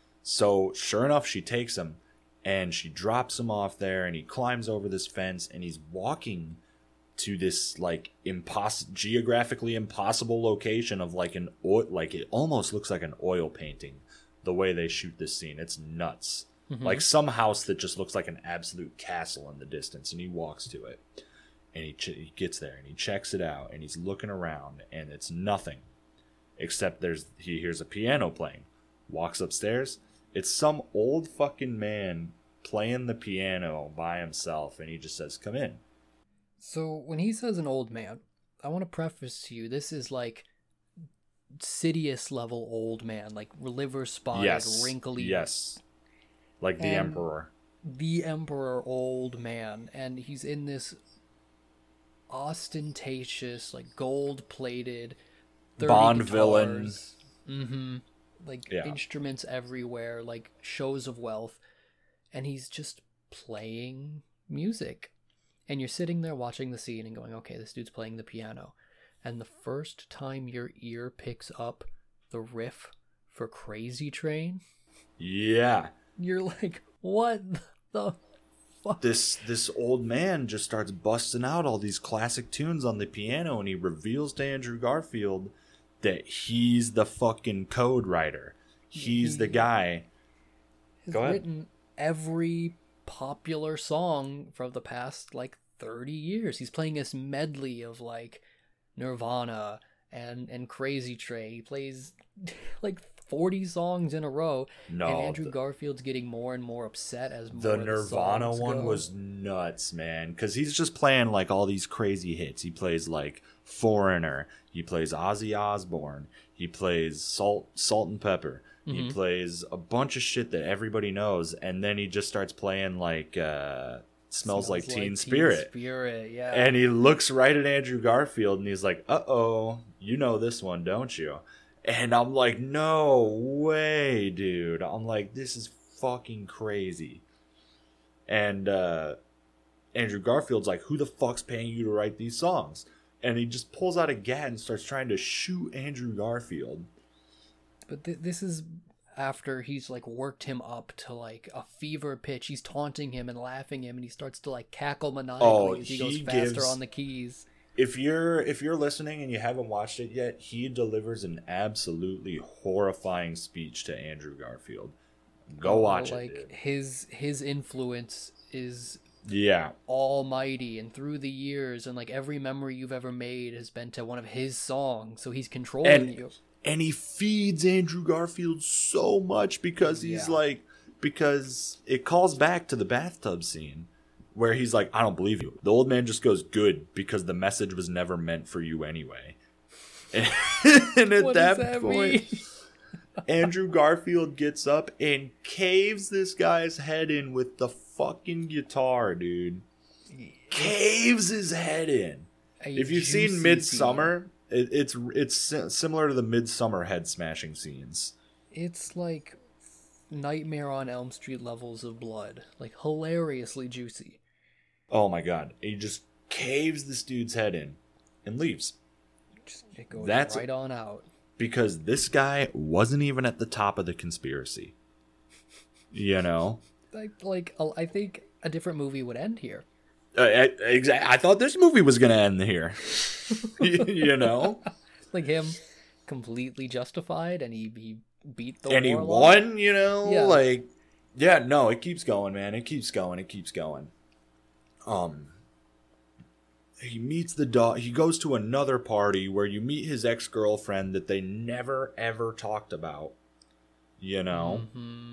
So sure enough, she takes him and she drops him off there, and he climbs over this fence, and he's walking to this like geographically impossible location of like it almost looks like an oil painting the way they shoot this scene. It's nuts. Mm-hmm. Like some house that just looks like an absolute castle in the distance, and he walks to it, and he gets there and he checks it out, and he's looking around, and it's nothing except he hears a piano playing. Walks upstairs, it's some old fucking man playing the piano by himself, and he just says, come in. So when he says an old man, I want to preface to you, this is like Sidious level old man, like liver spotted, wrinkly. Yes. Like the Emperor. The Emperor old man. And he's in this ostentatious, like gold-plated, 30 Bond guitars. Villain. Mm-hmm. Like instruments everywhere, like shows of wealth. And he's just playing music. And you're sitting there watching the scene and going, okay, this dude's playing the piano. And the first time your ear picks up the riff for Crazy Train, yeah, you're like, what the fuck? This old man just starts busting out all these classic tunes on the piano, and he reveals to Andrew Garfield that he's the fucking code writer. He's the guy. He's written every popular song from the past like 30 years. He's playing this medley of like Nirvana and Crazy Train. He plays like 40 songs in a row. No, and Andrew Garfield's getting more and more upset as more the Nirvana one was nuts, man, because he's just playing like all these crazy hits. He plays like Foreigner, he plays Ozzy Osbourne, he plays Salt and Pepper, he plays a bunch of shit that everybody knows, and then he just starts playing like Smells Like Teen Spirit. Yeah. And he looks right at Andrew Garfield and he's like, uh-oh, you know this one, don't you? And I'm like, no way, dude. I'm like, this is fucking crazy. And Andrew Garfield's like, who the fuck's paying you to write these songs? And he just pulls out a gat and starts trying to shoot Andrew Garfield. But this is after he's like worked him up to like a fever pitch. He's taunting him and laughing him, and he starts to like cackle maniacally as he goes faster on the keys. If you're listening and you haven't watched it yet, he delivers an absolutely horrifying speech to Andrew Garfield. Go watch it, dude. His influence is Yeah. almighty, and through the years, and like every memory you've ever made has been to one of his songs, so he's controlling you. And he feeds Andrew Garfield so much because he's like, because it calls back to the bathtub scene where he's like, I don't believe you. The old man just goes, good, because the message was never meant for you anyway. And at that point, Andrew Garfield gets up and caves this guy's head in with the fucking guitar, dude. Caves his head in. If you've seen Midsommar, it's similar to the Midsommar head smashing scenes. It's like Nightmare on Elm Street levels of blood. Like, hilariously juicy. Oh my god. He just caves this dude's head in and leaves. It goes That's right on out. Because this guy wasn't even at the top of the conspiracy. You know? I think a different movie would end here. I thought this movie was going to end here. You know? Like him completely justified, and he beat the and he warlock. won, you know? Yeah. Like, yeah, no, it keeps going, man. It keeps going. He meets the dog. He goes to another party where you meet his ex-girlfriend that they never, ever talked about. You know?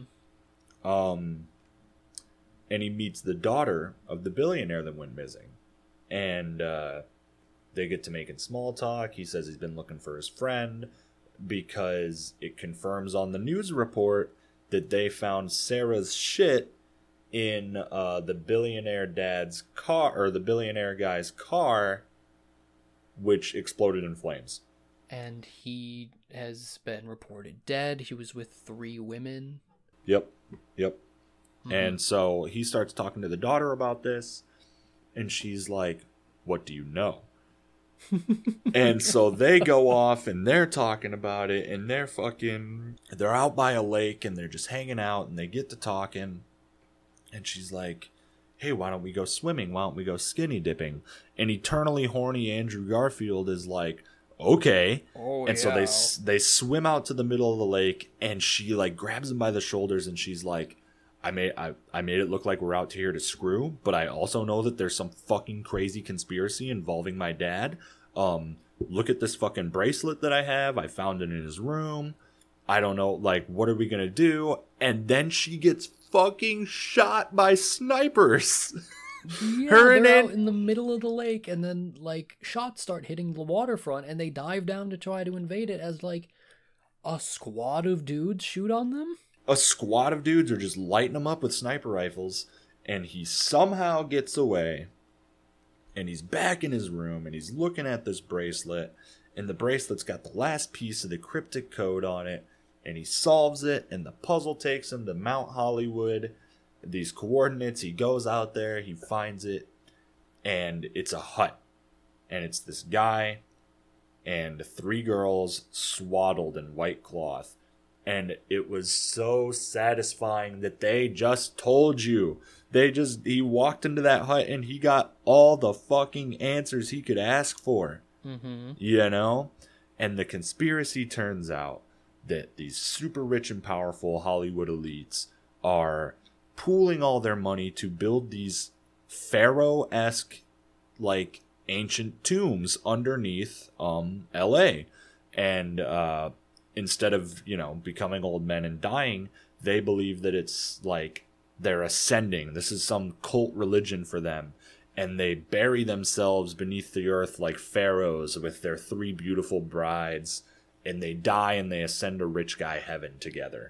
Mm-hmm. And he meets the daughter of the billionaire that went missing. And they get to making small talk. He says he's been looking for his friend because it confirms on the news report that they found Sarah's shit in the billionaire dad's car, or the billionaire guy's car, which exploded in flames. And he has been reported dead. He was with 3 women. Yep. And so he starts talking to the daughter about this, and she's like, "What do you know?" And so they go off and they're talking about it, and they're out by a lake and they're just hanging out, and they get to talking, and she's like, "Hey, why don't we go swimming? Why don't we go skinny dipping?" And eternally horny Andrew Garfield is like, "Okay." So they swim out to the middle of the lake, and she like grabs him by the shoulders, and she's like, I made it look like we're out here to screw, but I also know that there's some fucking crazy conspiracy involving my dad. Look at this fucking bracelet that I have. I found it in his room. I don't know, like, what are we gonna do?" And then she gets fucking shot by snipers. Yeah, they're out in the middle of the lake, and then like shots start hitting the waterfront, and they dive down to try to invade it as like a squad of dudes shoot on them. A squad of dudes are just lighting him up with sniper rifles, and he somehow gets away, and he's back in his room, and he's looking at this bracelet, and the bracelet's got the last piece of the cryptic code on it, and he solves it, and the puzzle takes him to Mount Hollywood. These coordinates, he goes out there, he finds it, and it's a hut, and it's this guy and 3 girls swaddled in white cloth. And it was so satisfying that they just told you. He walked into that hut and he got all the fucking answers he could ask for. Mm-hmm. You know? And the conspiracy turns out that these super rich and powerful Hollywood elites are pooling all their money to build these pharaoh-esque, like, ancient tombs underneath LA. And instead of, becoming old men and dying, they believe that it's like they're ascending. This is some cult religion for them. And they bury themselves beneath the earth like pharaohs with their 3 beautiful brides. And they die and they ascend to rich guy heaven together.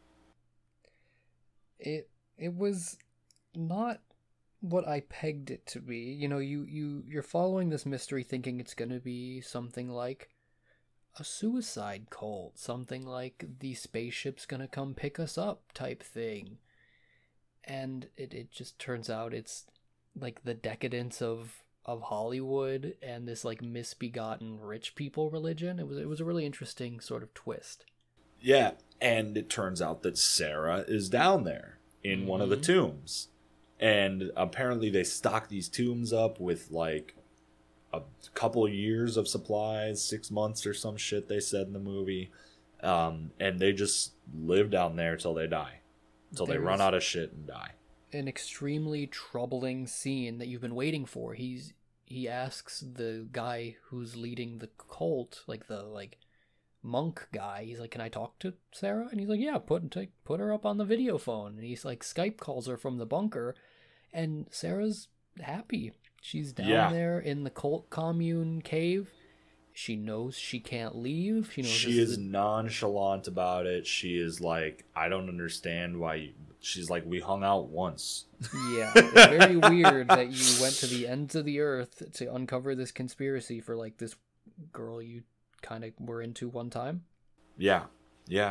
It was not what I pegged it to be. You're following this mystery thinking it's going to be something like a suicide cult, something like the spaceship's gonna come pick us up type thing. And it just turns out it's like the decadence of Hollywood and this like misbegotten rich people religion. It was a really interesting sort of twist. Yeah, and it turns out that Sarah is down there in one of the tombs. And apparently they stock these tombs up with like a couple years of supplies, 6 months or some shit they said in the movie. And they just live down there till they die. Till they run out of shit and die. An extremely troubling scene that you've been waiting for. He asks the guy who's leading the cult, like the monk guy, he's like, "Can I talk to Sarah?" And he's like, "Yeah, put her up on the video phone." And he's like Skype calls her from the bunker, and Sarah's happy. She's down there in the cult commune cave. She knows she can't leave. She is nonchalant about it. She is like, "I don't understand why." She's like, "We hung out once." Yeah, it's very weird that you went to the ends of the earth to uncover this conspiracy for like this girl you kind of were into one time. Yeah.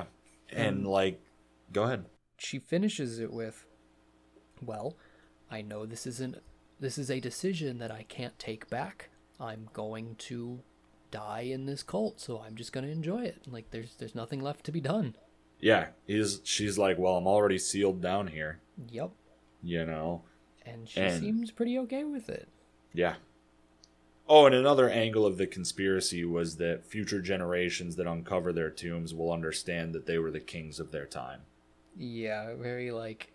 And like, go ahead. She finishes it with, well, I know this is a decision that I can't take back. I'm going to die in this cult, so I'm just going to enjoy it. Like, there's nothing left to be done. Yeah, she's like, well, I'm already sealed down here. Yep. You know? And she seems pretty okay with it. Yeah. Oh, and another angle of the conspiracy was that future generations that uncover their tombs will understand that they were the kings of their time. Yeah, very like...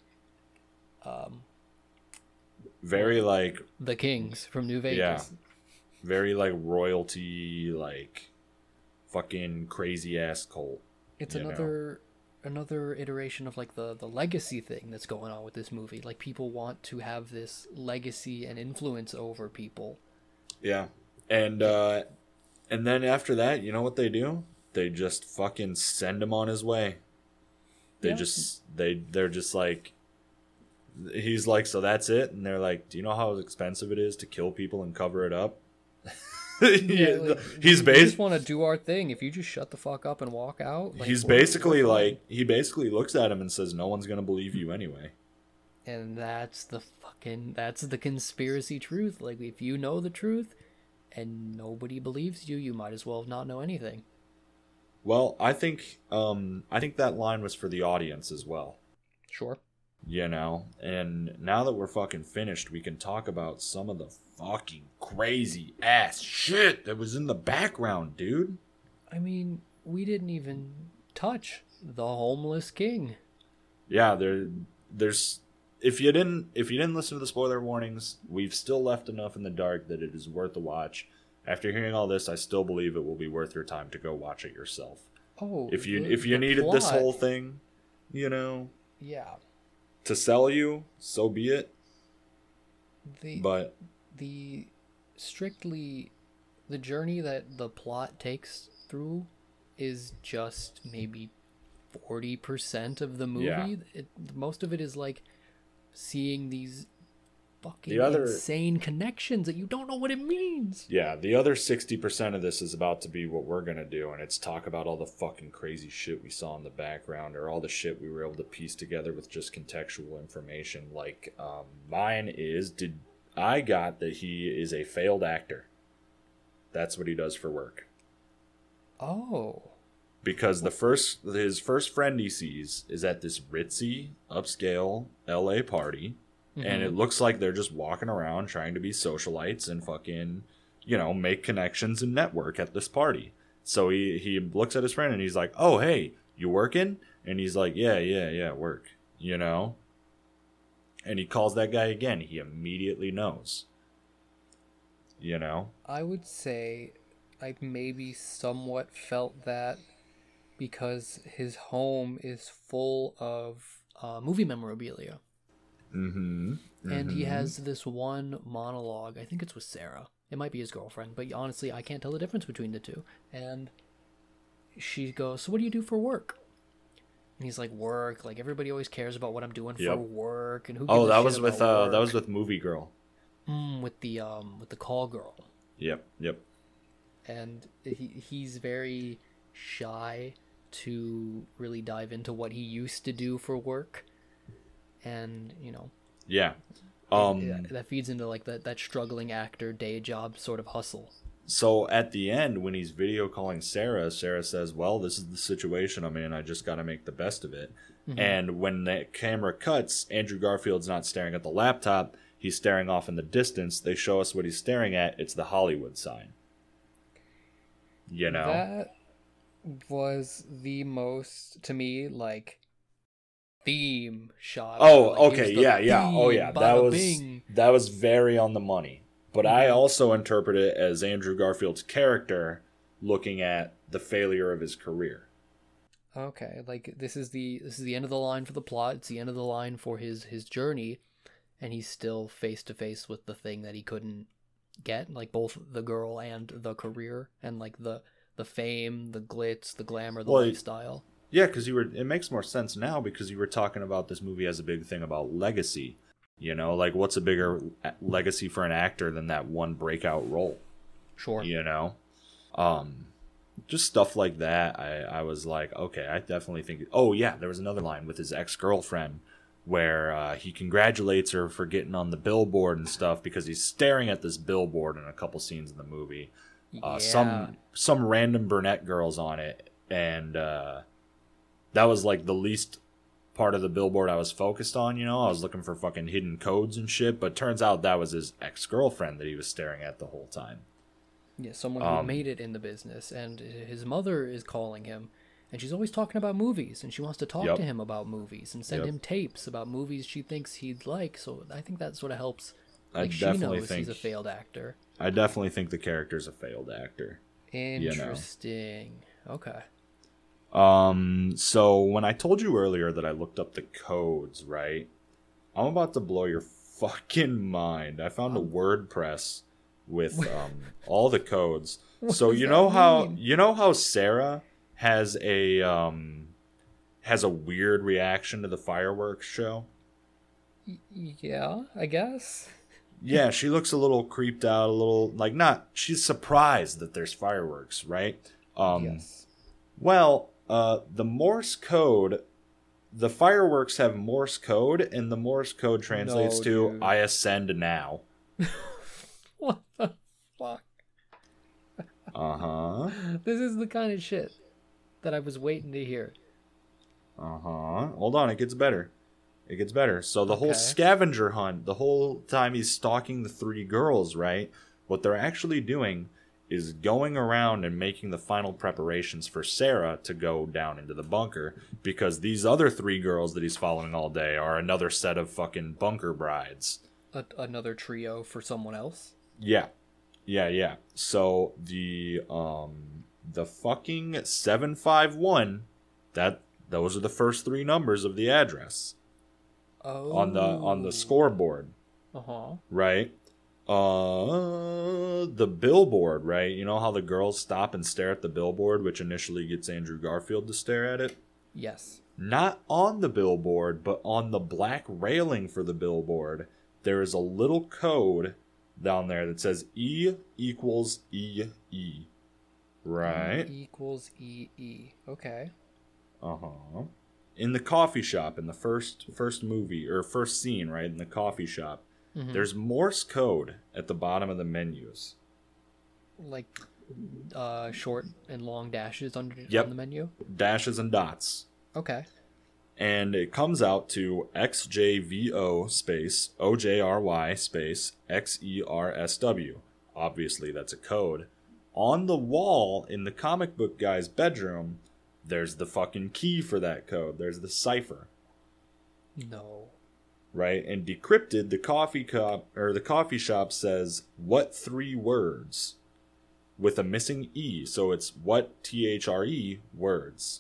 very like... The Kings from New Vegas. Yeah. Very like royalty, like fucking crazy-ass cult. It's another iteration of like the legacy thing that's going on with this movie. Like, people want to have this legacy and influence over people. Yeah. And then after that, you know what they do? They just fucking send him on his way. They're just like, he's like, so that's it? And they're like, do you know how expensive it is to kill people and cover it up? Yeah, like, we just want to do our thing. If you just shut the fuck up and walk out. Like, he basically looks at him and says, no one's going to believe you anyway. And that's the conspiracy truth. Like, if you know the truth and nobody believes you, you might as well not know anything. Well, I think that line was for the audience as well. Sure. You know, and now that we're fucking finished, we can talk about some of the fucking crazy ass shit that was in the background, dude. I mean, we didn't even touch the homeless king. Yeah, there's if you didn't listen to the spoiler warnings, we've still left enough in the dark that it is worth a watch. After hearing all this, I still believe it will be worth your time to go watch it yourself. Oh, if you needed this whole thing, you know, yeah, to sell you, so be it. The journey that the plot takes through is just maybe 40% of the movie. Yeah. Most of it is like seeing these fucking insane connections that you don't know what it means. Yeah, the other 60% of this is about to be what we're going to do, and it's talk about all the fucking crazy shit we saw in the background, or all the shit we were able to piece together with just contextual information. Like, mine is, I got that he is a failed actor. That's what he does for work. Oh. Because his first friend he sees is at this ritzy, upscale LA party. Mm-hmm. And it looks like they're just walking around trying to be socialites and fucking, you know, make connections and network at this party. So he looks at his friend and he's like, oh, hey, you working? And he's like, yeah, work, you know? And he calls that guy again. He immediately knows, you know? I would say I maybe somewhat felt that because his home is full of movie memorabilia. Mm-hmm. And he has this one monologue. I think it's with Sarah. It might be his girlfriend, but honestly, I can't tell the difference between the two. And she goes, so what do you do for work? And he's like, work. Like, everybody always cares about what I'm doing for work. And who gives that a was shit with about work? That was with Movie Girl. With the call girl. Yep. And he's very shy to really dive into what he used to do for work. And, you know, that feeds into like that struggling actor day job sort of hustle. So at the end, when he's video calling Sarah says, well, this is the situation I'm in. I just got to make the best of it. Mm-hmm. And when the camera cuts, Andrew Garfield's not staring at the laptop. He's staring off in the distance. They show us what he's staring at. It's the Hollywood sign. You know? That was the most, to me, like, theme shot. Oh, okay, yeah. Oh, yeah. That was very on the money. But I also interpret it as Andrew Garfield's character looking at the failure of his career. Okay, like this is the end of the line for the plot. It's the end of the line for his journey, and he's still face to face with the thing that he couldn't get, like both the girl and the career, and like the fame, the glitz, the glamour, the lifestyle. Yeah, because it makes more sense now because you were talking about this movie as a big thing about legacy. You know, like what's a bigger legacy for an actor than that one breakout role? Sure. You know? just stuff like that. I was like, okay, I definitely think. Oh yeah, there was another line with his ex-girlfriend where he congratulates her for getting on the billboard and stuff because he's staring at this billboard in a couple scenes in the movie. Yeah. Some random brunette girls on it, and that was like the least part of the billboard I was focused on. You know, I was looking for fucking hidden codes and shit, but turns out that was his ex-girlfriend that he was staring at the whole time. Yeah, someone who made it in the business, and his mother is calling him, and she's always talking about movies, and she wants to talk to him about movies and send him tapes about movies she thinks he'd like. So I think that sort of helps. Like, she knows he's a failed actor. I definitely think the character's a failed actor. Interesting. You know? Okay. So when I told you earlier that I looked up the codes, right? I'm about to blow your fucking mind. I found a WordPress with all the codes. So you know how Sarah has a weird reaction to the fireworks show? Yeah, I guess. Yeah, she looks a little creeped out, a little she's surprised that there's fireworks, right? Yes. Well, the Morse code, the fireworks have Morse code, and the Morse code translates to dude. I ascend now. What the fuck? Uh-huh. This is the kind of shit that I was waiting to hear. Uh-huh. Hold on, it gets better. It gets better. So the whole scavenger hunt, the whole time he's stalking the three girls, right? What they're actually doing is going around and making the final preparations for Sarah to go down into the bunker, because these other three girls that he's following all day are another set of fucking bunker brides. Another trio for someone else? Yeah. So the fucking 751, those are the first three numbers of the address. Oh. On the scoreboard. Uh-huh. Right? The billboard, right? You know how the girls stop and stare at the billboard, which initially gets Andrew Garfield to stare at it? Yes. Not on the billboard, but on the black railing for the billboard, there is a little code down there that says E equals EE. Right? E equals EE. Okay. Uh-huh. In the coffee shop, in the first movie, or first scene, right? In the coffee shop, there's Morse code at the bottom of the menus. Like short and long dashes on the menu? Dashes and dots. Okay. And it comes out to XJVO space OJRY space XERSW. Obviously, that's a code. On the wall in the comic book guy's bedroom, there's the fucking key for that code. There's the cipher. No. Right? And decrypted, the coffee shop says, what three words? With a missing E. So it's what THRE words.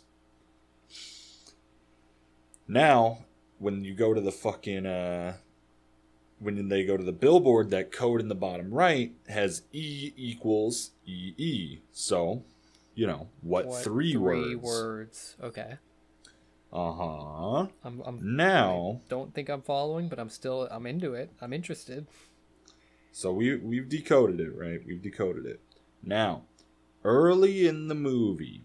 Now, when you go to the fucking, when they go to the billboard, that code in the bottom right has E equals EE. So, you know, what three words? Okay. Uh-huh. I don't think I'm following, but I'm into it. I'm interested. So we've decoded it, right? We've decoded it. Now, early in the movie,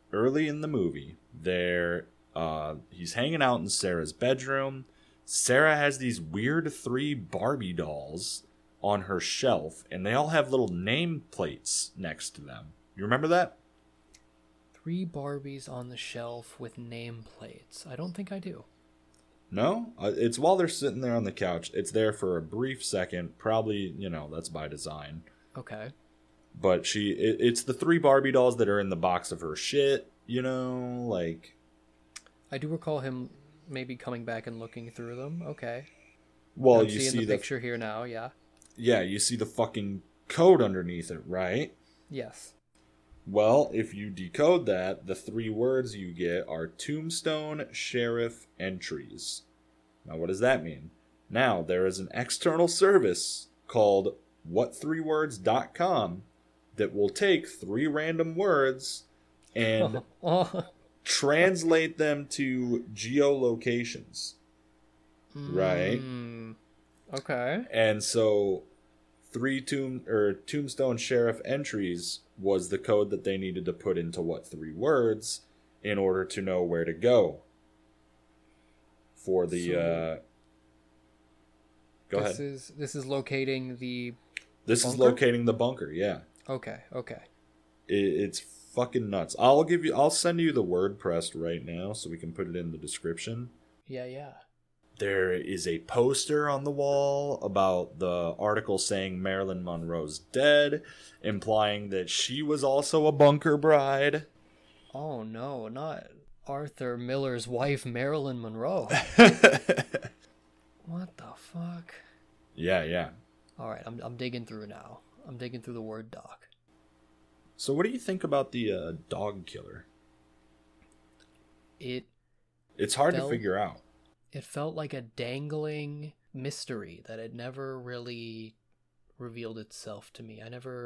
he's hanging out in Sarah's bedroom. Sarah has these weird 3 Barbie dolls on her shelf, and they all have little nameplates next to them. You remember that? 3 Barbies on the shelf with nameplates. I don't think I do. No? It's while they're sitting there on the couch. It's there for a brief second. Probably, that's by design. Okay. But it's the 3 Barbie dolls that are in the box of her shit, like... I do recall him maybe coming back and looking through them. Okay. Well, I'm seeing the picture here now, yeah. Yeah, you see the fucking code underneath it, right? Yes. Well, if you decode that, the 3 words you get are Tombstone, Sheriff, Entries. Now, what does that mean? Now, there is an external service called what3words.com that will take 3 random words and translate them to geolocations. Right? Okay. And so Tombstone Sheriff entries was the code that they needed to put into 3 words in order to know where to go for the go ahead. This is locating the This bunker? is locating the bunker, yeah. Okay. It's fucking nuts. I'll send you the WordPress right now so we can put it in the description. Yeah. There is a poster on the wall about the article saying Marilyn Monroe's dead, implying that she was also a bunker bride. Oh no, not Arthur Miller's wife, Marilyn Monroe. What the fuck? Yeah. All right, I'm digging through now. I'm digging through the Word doc. So what do you think about the dog killer? It's hard to figure out. It felt like a dangling mystery that had never really revealed itself to me. I never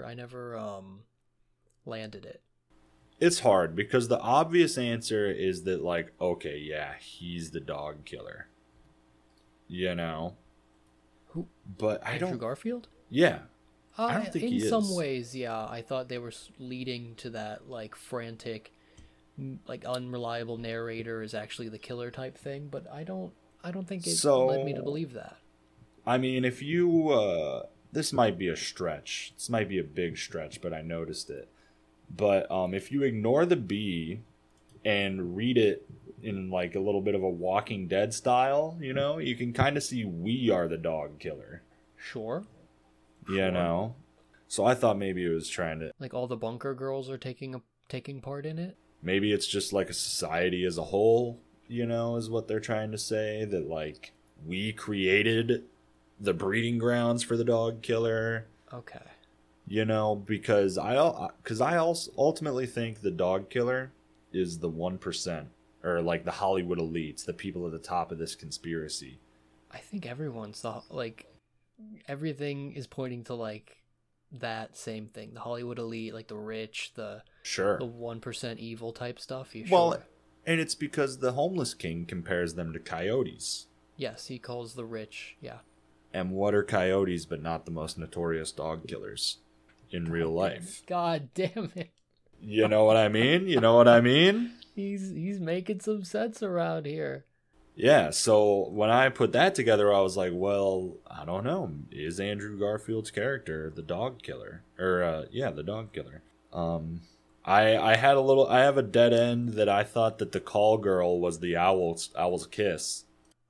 landed it. It's hard because the obvious answer is that, like, okay, yeah, he's the dog killer. You know? Who? But I Andrew don't... Garfield? Yeah. I don't think he is. In some ways, yeah. I thought they were leading to that, like, frantic, like, unreliable narrator is actually the killer type thing, but I don't think it led me to believe that. I mean, if you... this might be a stretch. This might be a big stretch, but I noticed it. But if you ignore the B and read it in like a little bit of a Walking Dead style, you know, you can kind of see we are the dog killer. Sure. You know? So I thought maybe it was trying to... Like all the bunker girls are taking part in it? Maybe it's just like a society as a whole, you know, is what they're trying to say. That like we created the breeding grounds for the dog killer. Okay. You know, because I also ultimately think the dog killer is the 1%, or like the Hollywood elites, the people at the top of this conspiracy. I think everyone's like everything is pointing to like that same thing. The Hollywood elite, like the rich, the 1% evil type stuff. Well, and it's because the homeless king compares them to coyotes. Yes, he calls the rich, yeah. And what are coyotes but not the most notorious dog killers in real life? God damn it. You know what I mean? You know what I mean? He's making some sense around here. Yeah, so when I put that together, I was like, well, I don't know. Is Andrew Garfield's character the dog killer? Or, the dog killer. I have a dead end that I thought that the call girl was the owl's kiss.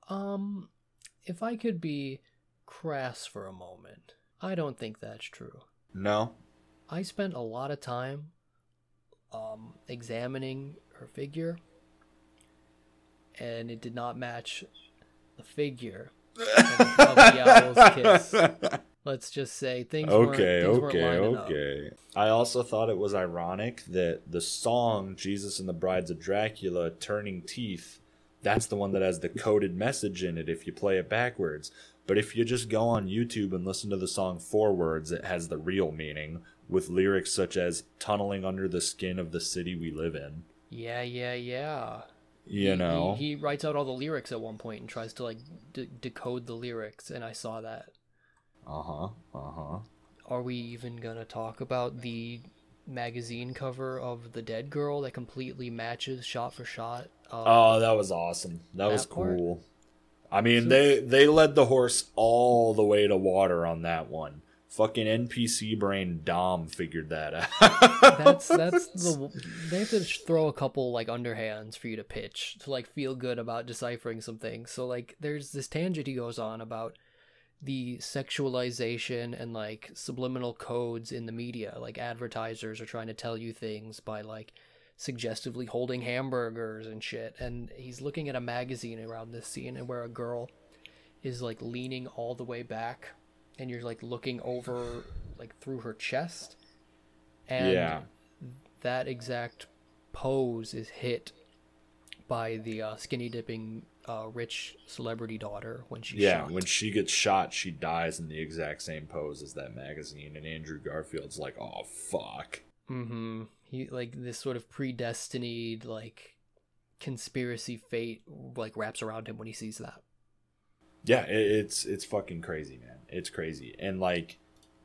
If I could be crass for a moment, I don't think that's true. No? I spent a lot of time examining her figure, and it did not match the figure of the owl's kiss. Let's just say things weren't lining up. I also thought it was ironic that the song Jesus and the Brides of Dracula, Turning Teeth, that's the one that has the coded message in it if you play it backwards. But if you just go on YouTube and listen to the song forwards, it has the real meaning, with lyrics such as tunneling under the skin of the city we live in. Yeah. You know? He writes out all the lyrics at one point and tries to, like, decode the lyrics, and I saw that. Uh-huh. Are we even gonna talk about the magazine cover of The Dead Girl that completely matches shot for shot? That was awesome. That was cool. Part? I mean, they led the horse all the way to water on that one. Fucking NPC brain Dom figured that out. They have to throw a couple like underhands for you to pitch to like feel good about deciphering some things. So like there's this tangent he goes on about the sexualization and like subliminal codes in the media. Like advertisers are trying to tell you things by like suggestively holding hamburgers and shit. And he's looking at a magazine around this scene and where a girl is like leaning all the way back and you're like looking over like through her chest. And that exact pose is hit by the skinny dipping rich celebrity daughter when she's shot. When she gets shot, she dies in the exact same pose as that magazine, and Andrew Garfield's like, oh fuck. Mm-hmm. He like this sort of predestined like conspiracy fate like wraps around him when he sees that. Yeah, it's fucking crazy, man. It's crazy. And like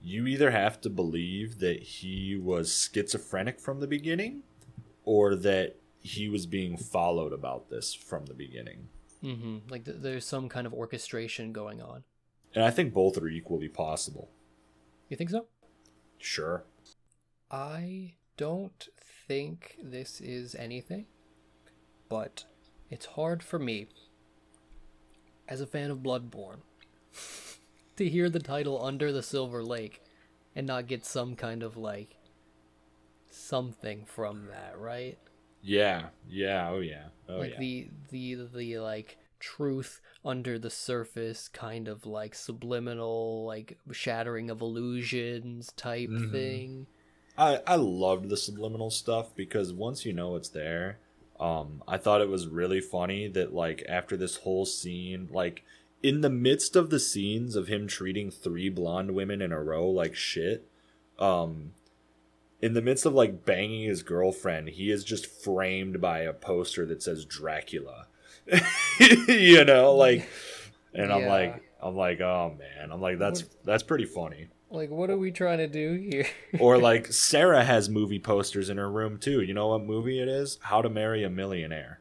you either have to believe that he was schizophrenic from the beginning or that he was being followed about this from the beginning. Mm-hmm. Like there's some kind of orchestration going on. And I think both are equally possible. You think so? Sure. I don't think this is anything, but it's hard for me, as a fan of Bloodborne, to hear the title Under the Silver Lake and not get some kind of, like, something from that, right? Yeah. Oh yeah. Like the like truth under the surface kind of like subliminal like shattering of illusions type thing. I loved the subliminal stuff because once you know it's there, I thought it was really funny that like after this whole scene, like in the midst of the scenes of him treating 3 blonde women in a row like shit, in the midst of like banging his girlfriend, he is just framed by a poster that says Dracula. You know, like, and Yeah. I'm like, oh man, I'm like, that's pretty funny. Like, what are we trying to do here? Or like Sarah has movie posters in her room too. You know what movie it is? How to Marry a Millionaire.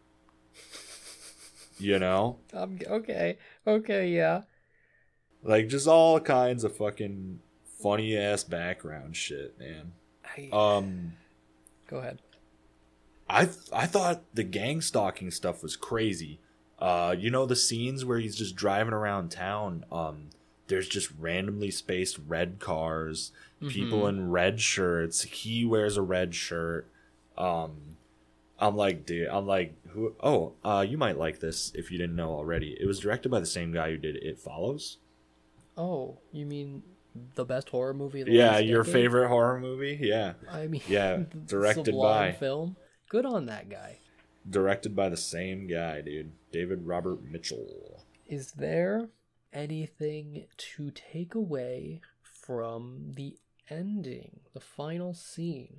You know? Okay, yeah. Like just all kinds of fucking funny ass background shit, man. Go ahead. I thought the gang stalking stuff was crazy. You know the scenes where he's just driving around town. There's just randomly spaced red cars, people in red shirts. He wears a red shirt. I'm like, dude, who? Oh, you might like this if you didn't know already. It was directed by the same guy who did It Follows. Oh, you mean the best horror movie of the Yeah, last your decade? favorite horror movie? Yeah. I mean, Yeah, directed Sublime by film. Good on that guy. directed by the same guy, dude. David Robert Mitchell. Is there anything to take away from the ending, the final scene?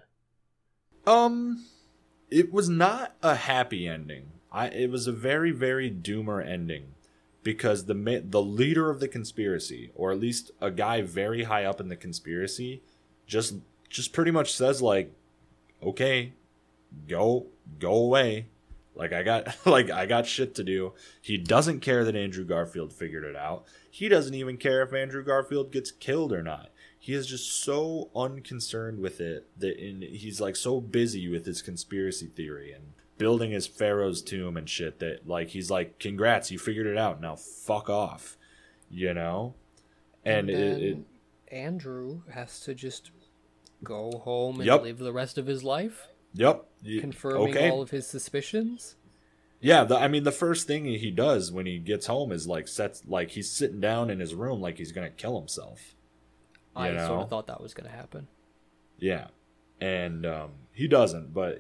It was not a happy ending. It was a very, very doomer ending because the leader of the conspiracy, or at least a guy very high up in the conspiracy, just pretty much says like, okay, go away. Like I got shit to do. He doesn't care that Andrew Garfield figured it out. He doesn't even care if Andrew Garfield gets killed or not. He is just so unconcerned with it that he's like so busy with his conspiracy theory and building his Pharaoh's tomb and shit that like he's like, congrats, you figured it out. Now fuck off, you know. And then Andrew has to just go home and Yep. live the rest of his life, Yep. confirming Okay. all of his suspicions. Yeah, I mean, the first thing he does when he gets home is like he's sitting down in his room like he's gonna kill himself. I You sort know? of thought that was going to happen. Yeah, and he doesn't, but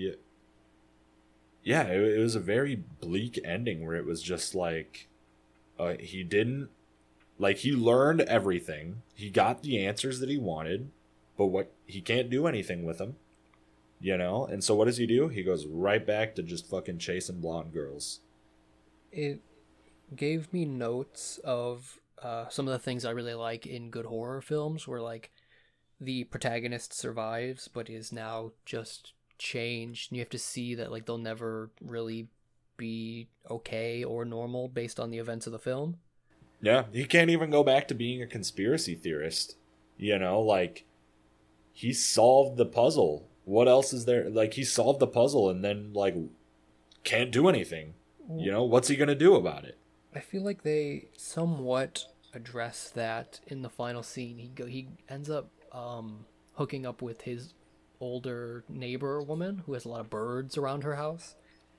yeah, it was a very bleak ending where it was just like he didn't like he learned everything, he got the answers that he wanted, but he can't do anything with them. You know, and so what does he do? He goes right back to just fucking chasing blonde girls. It gave me notes of some of the things I really like in good horror films, where like the protagonist survives but is now just changed, and you have to see that like they'll never really be okay or normal based on the events of the film. Yeah, he can't even go back to being a conspiracy theorist. You know, like he solved the puzzle. What else is there? Like he solved the puzzle and then like can't do anything. You know, what's he gonna do about it? I feel like they somewhat address that in the final scene. He ends up hooking up with his older neighbor woman who has a lot of birds around her house,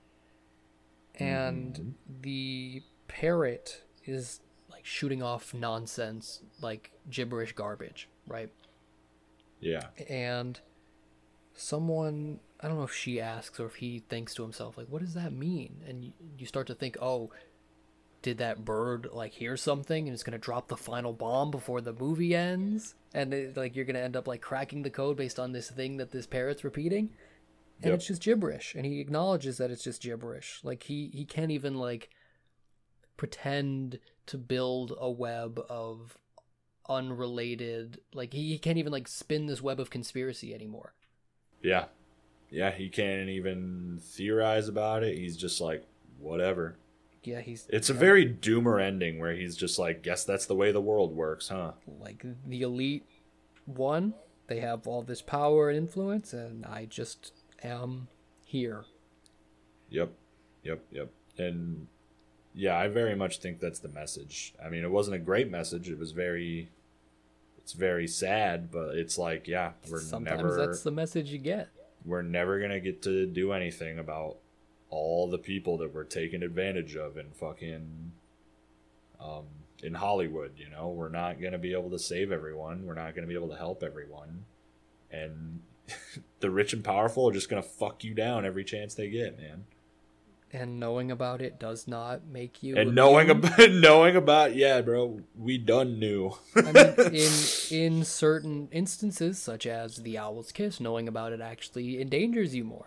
and the parrot is like shooting off nonsense, like gibberish garbage, right? Yeah. And someone, I don't know if she asks or if he thinks to himself, like, what does that mean? And you start to think, oh, did that bird like hear something and it's gonna drop the final bomb before the movie ends? And like you're gonna end up like cracking the code based on this thing that this parrot's repeating, and Yep. it's just gibberish. And he acknowledges that it's just gibberish. Like he can't even like pretend to build a web of unrelated, like he can't even like spin this web of conspiracy anymore. Yeah. Yeah, he can't even theorize about it. He's just like, whatever. Yeah, it's a very doomer ending where he's just like, guess that's the way the world works, huh? Like the elite won. They have all this power and influence, and I just am here. Yep. And yeah, I very much think that's the message. I mean, it wasn't a great message. It's very sad, but it's like, yeah, sometimes that's the message you get. We're never going to get to do anything about all the people that we're taken advantage of in fucking in Hollywood, you know? We're not going to be able to save everyone. We're not going to be able to help everyone. And the rich and powerful are just going to fuck you down every chance they get, man. And knowing about it does not make you. And knowing about, yeah, bro, we done knew. I mean, in certain instances, such as the Owl's Kiss, knowing about it actually endangers you more.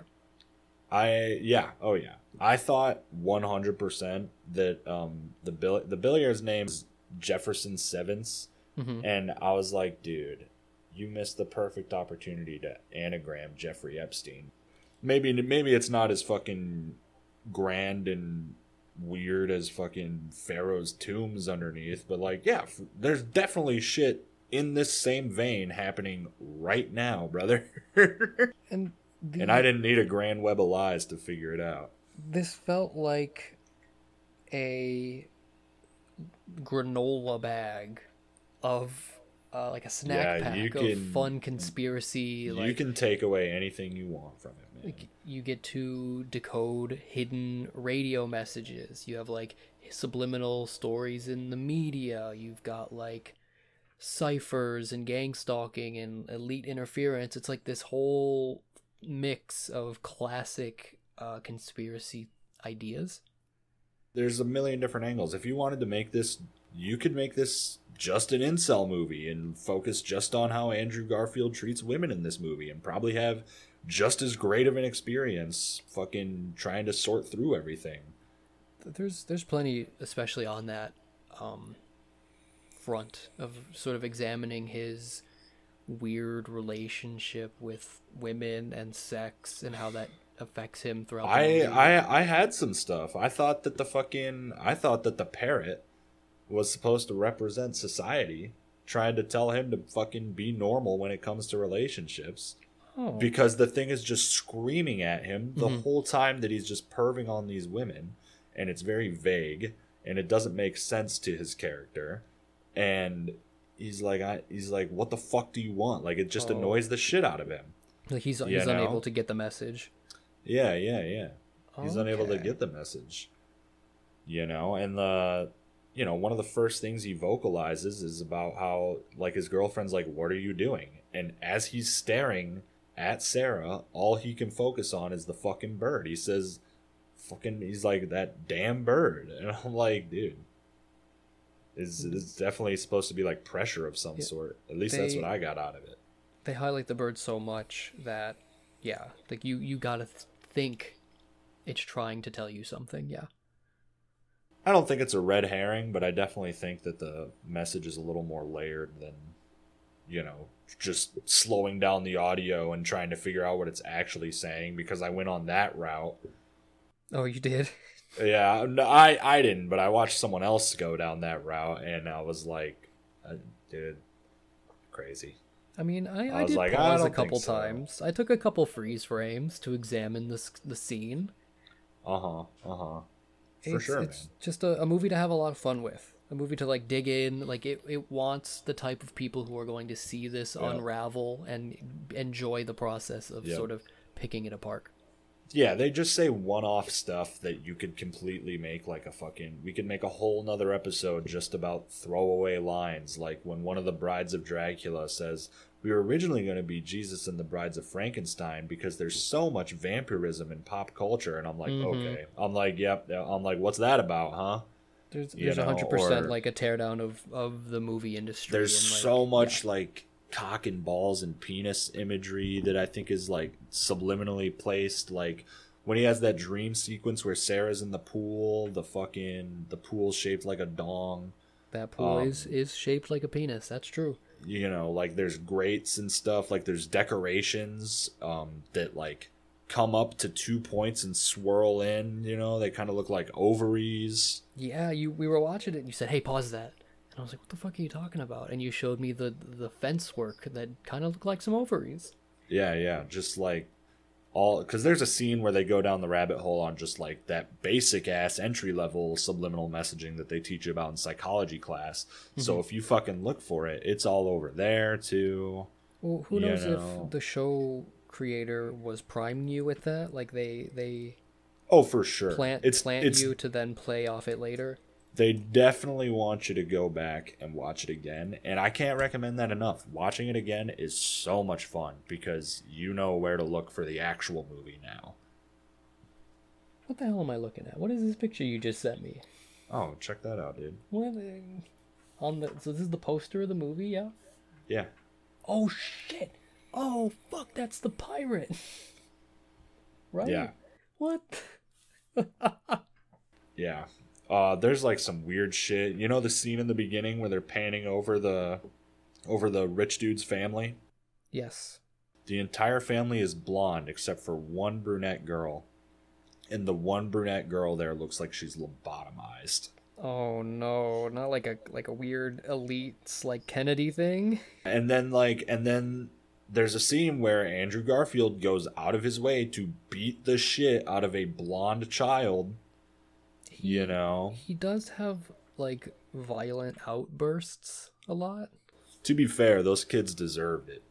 I thought 100% that the billionaire's name is Jefferson Sevens, and I was like, dude, you missed the perfect opportunity to anagram Jeffrey Epstein. Maybe it's not as fucking grand and weird as fucking Pharaoh's tombs underneath, but like, yeah, there's definitely shit in this same vein happening right now, brother. And I didn't need a grand web of lies to figure it out. This felt like a granola bag of like a snack pack of fun conspiracy. You can take away anything you want from it, man. Like, you get to decode hidden radio messages. You have like subliminal stories in the media. You've got like ciphers and gang stalking and elite interference. It's like this whole mix of classic conspiracy ideas. There's a million different angles. If you wanted to make this, you could make this just an incel movie and focus just on how Andrew Garfield treats women in this movie and probably have just as great of an experience fucking trying to sort through everything. There's plenty, especially on that front, of sort of examining his weird relationship with women and sex and how that affects him throughout the movie. I had some stuff. I thought that the parrot was supposed to represent society, trying to tell him to fucking be normal when it comes to relationships. Oh. Because the thing is just screaming at him the whole time that he's just perving on these women, and it's very vague and it doesn't make sense to his character. And he's like, what the fuck do you want? Like, it just annoys the shit out of him. Like he's unable to get the message. Yeah. He's unable to get the message. You know, and one of the first things he vocalizes is about how, like, his girlfriend's like, what are you doing? And as he's staring at Sarah, all he can focus on is the fucking bird. He says, he's like, that damn bird. And I'm like, dude, it's definitely supposed to be like pressure of some sort. At least that's what I got out of it. They highlight the bird so much that, yeah, like you gotta think it's trying to tell you something, yeah. I don't think it's a red herring, but I definitely think that the message is a little more layered than, just slowing down the audio and trying to figure out what it's actually saying, because I went on that route. Oh, you did? Yeah, no, I didn't, but I watched someone else go down that route, and I was like, dude, crazy. I mean, I did like, pause a couple times. I took a couple freeze frames to examine the scene. For sure, it's man. Just a movie to have a lot of fun with. A movie to like dig in. Like it wants the type of people who are going to see this unravel and enjoy the process of sort of picking it apart. Yeah, they just say one-off stuff that you could completely make like we could make a whole nother episode just about throwaway lines, like when one of the brides of Dracula says, we were originally going to be Jesus and the Brides of Frankenstein because there's so much vampirism in pop culture. And I'm like, okay. I'm like, yep. I'm like, what's that about, huh? There's 100% like a teardown of the movie industry. There's so much like cock and balls and penis imagery that I think is like subliminally placed. Like when he has that dream sequence where Sarah's in the pool, the pool's shaped like a dong. that pool is shaped like a penis. That's true. You know, like there's grates and stuff. Like there's decorations that like come up to 2 points and swirl in. You know, they kind of look like ovaries. Yeah, we were watching it and you said, "Hey, pause that." And I was like, "What the fuck are you talking about?" And you showed me the fence work that kind of looked like some ovaries. Yeah, just like all, because there's a scene where they go down the rabbit hole on just like that basic ass entry level subliminal messaging that they teach you about in psychology class. So if you fucking look for it, it's all over there too. Well, who knows if the show creator was priming you with that? Like they Oh, for sure. plant you to then play off it later. They definitely want you to go back and watch it again, and I can't recommend that enough. Watching it again is so much fun because you know where to look for the actual movie now. What the hell am I looking at? What is this picture you just sent me? Oh, check that out, dude. What? So this is the poster of the movie, yeah? Yeah. Oh shit! Oh fuck! That's the pirate. Right? Yeah. What? Yeah. There's like some weird shit. You know the scene in the beginning where they're panning over the rich dude's family? Yes. The entire family is blonde except for one brunette girl. And the one brunette girl there looks like she's lobotomized. Oh no, not like a weird elite like Kennedy thing. And then there's a scene where Andrew Garfield goes out of his way to beat the shit out of a blonde child. You know, he does have like violent outbursts a lot. To be fair, those kids deserved it.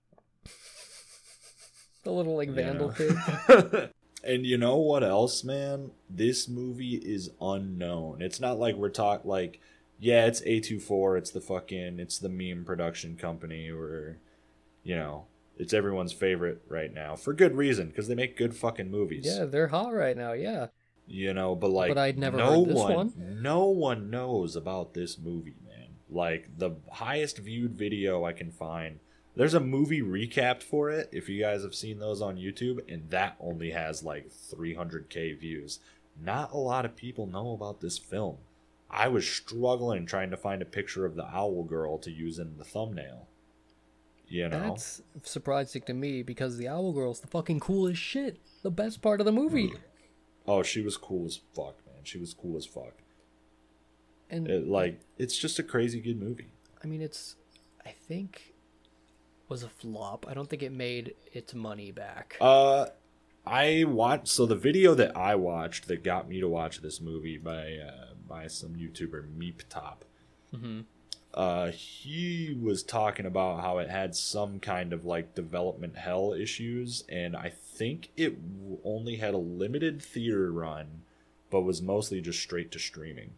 The little like vandal kid. And you know what else, man? This movie is unknown. It's not like we're talking like, yeah, it's A24, it's the meme production company, or, you know, it's everyone's favorite right now for good reason because they make good fucking movies. Yeah, they're hot right now. Yeah. You know, but like, I'd never heard this one. No one knows about this movie, man. Like, the highest viewed video I can find, there's a movie recapped for it, if you guys have seen those on YouTube, and that only has like 300k views. Not a lot of people know about this film. I was struggling trying to find a picture of the owl girl to use in the thumbnail. You know? That's surprising to me because the owl girl's the fucking coolest shit. The best part of the movie. Oh, she was cool as fuck, man. She was cool as fuck. And it's just a crazy good movie. I mean, I think, was a flop. I don't think it made its money back. So the video that I watched that got me to watch this movie by some YouTuber, Meeptop. Mm-hmm. He was talking about how it had some kind of like development hell issues, and I think it only had a limited theater run, but was mostly just straight to streaming.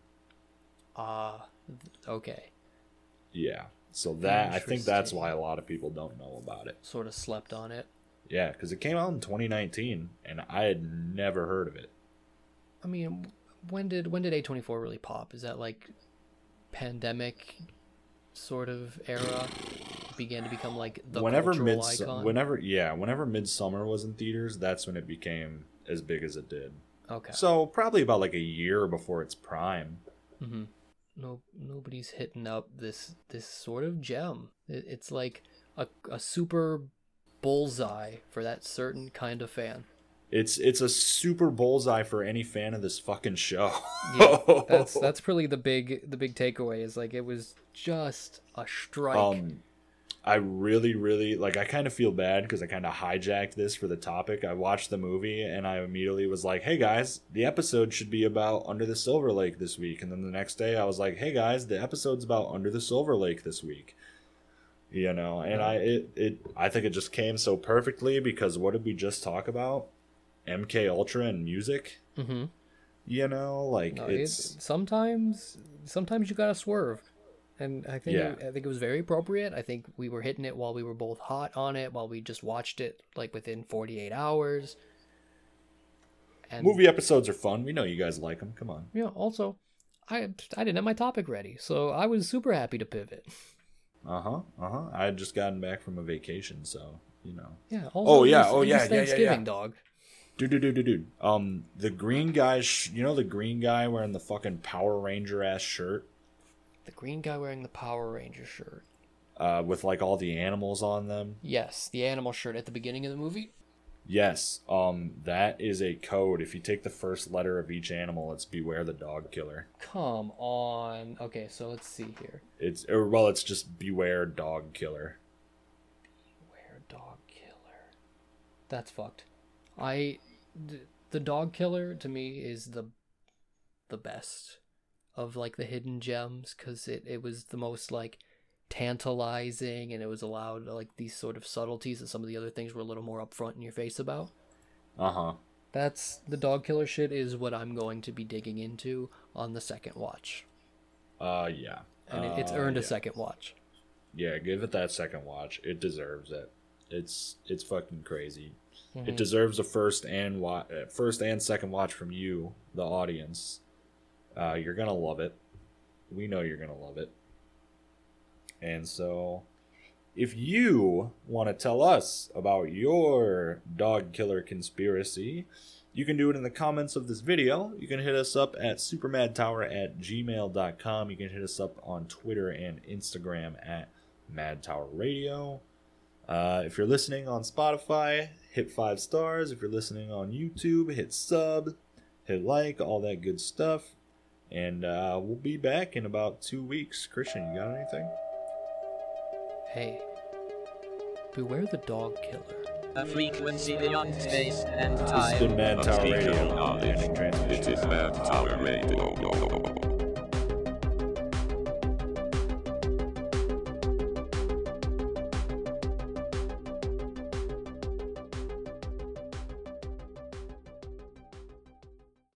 Okay. Yeah, so I think that's why a lot of people don't know about it. Sort of slept on it. Yeah, because it came out in 2019, and I had never heard of it. I mean, when did A24 really pop? Is that like pandemic sort of era? Began to become like the cultural icon? Whenever Midsommar was in theaters, that's when it became as big as it did. Okay. So probably about like a year before its prime. Mm-hmm. Nobody's hitting up this sort of gem. It's like a super bullseye for that certain kind of fan. It's a super bullseye for any fan of this fucking show. Yeah, that's really the big takeaway is like it was just a strike. I really, really like. I kind of feel bad because I kind of hijacked this for the topic. I watched the movie and I immediately was like, "Hey guys, the episode should be about Under the Silver Lake this week." And then the next day, I was like, "Hey guys, the episode's about Under the Silver Lake this week." You know, and I think it just came so perfectly because what did we just talk about? MK Ultra and music. Mm-hmm. You know, like sometimes you gotta swerve. And I think it was very appropriate. I think we were hitting it while we were both hot on it, while we just watched it like within 48 hours. And movie episodes are fun. We know you guys like them. Come on. Yeah. Also, I didn't have my topic ready, so I was super happy to pivot. I had just gotten back from a vacation, so you know. Yeah. Also, Thanksgiving, dog. Dude. The green guy. You know the green guy wearing the fucking Power Ranger ass shirt. The green guy wearing the Power Ranger shirt. With like all the animals on them. Yes, the animal shirt at the beginning of the movie. Yes, that is a code. If you take the first letter of each animal, it's Beware the Dog Killer. Come on. Okay, so let's see here. It's just Beware Dog Killer. Beware Dog Killer. That's fucked. The Dog Killer to me is the best of like the hidden gems, because it was the most like tantalizing, and it was allowed like these sort of subtleties that some of the other things were a little more upfront in your face about. That's the Dog Killer shit is what I'm going to be digging into on the second watch. Yeah, and it's earned a second watch. Yeah, give it that second watch. It deserves it. It's fucking crazy. Mm-hmm. It deserves a first and second watch from you, the audience. You're gonna love it. We know you're gonna love it. And so, if you want to tell us about your dog killer conspiracy, you can do it in the comments of this video. You can hit us up at supermadtower@gmail.com. You can hit us up on Twitter and Instagram at madtowerradio. If you're listening on Spotify, hit 5 stars. If you're listening on YouTube, hit sub, hit like, all that good stuff. And we'll be back in about 2 weeks. Christian, you got anything? Hey, beware the dog killer. A frequency beyond space and time. This has been Mad Tower Radio. It is Mad Tower Radio.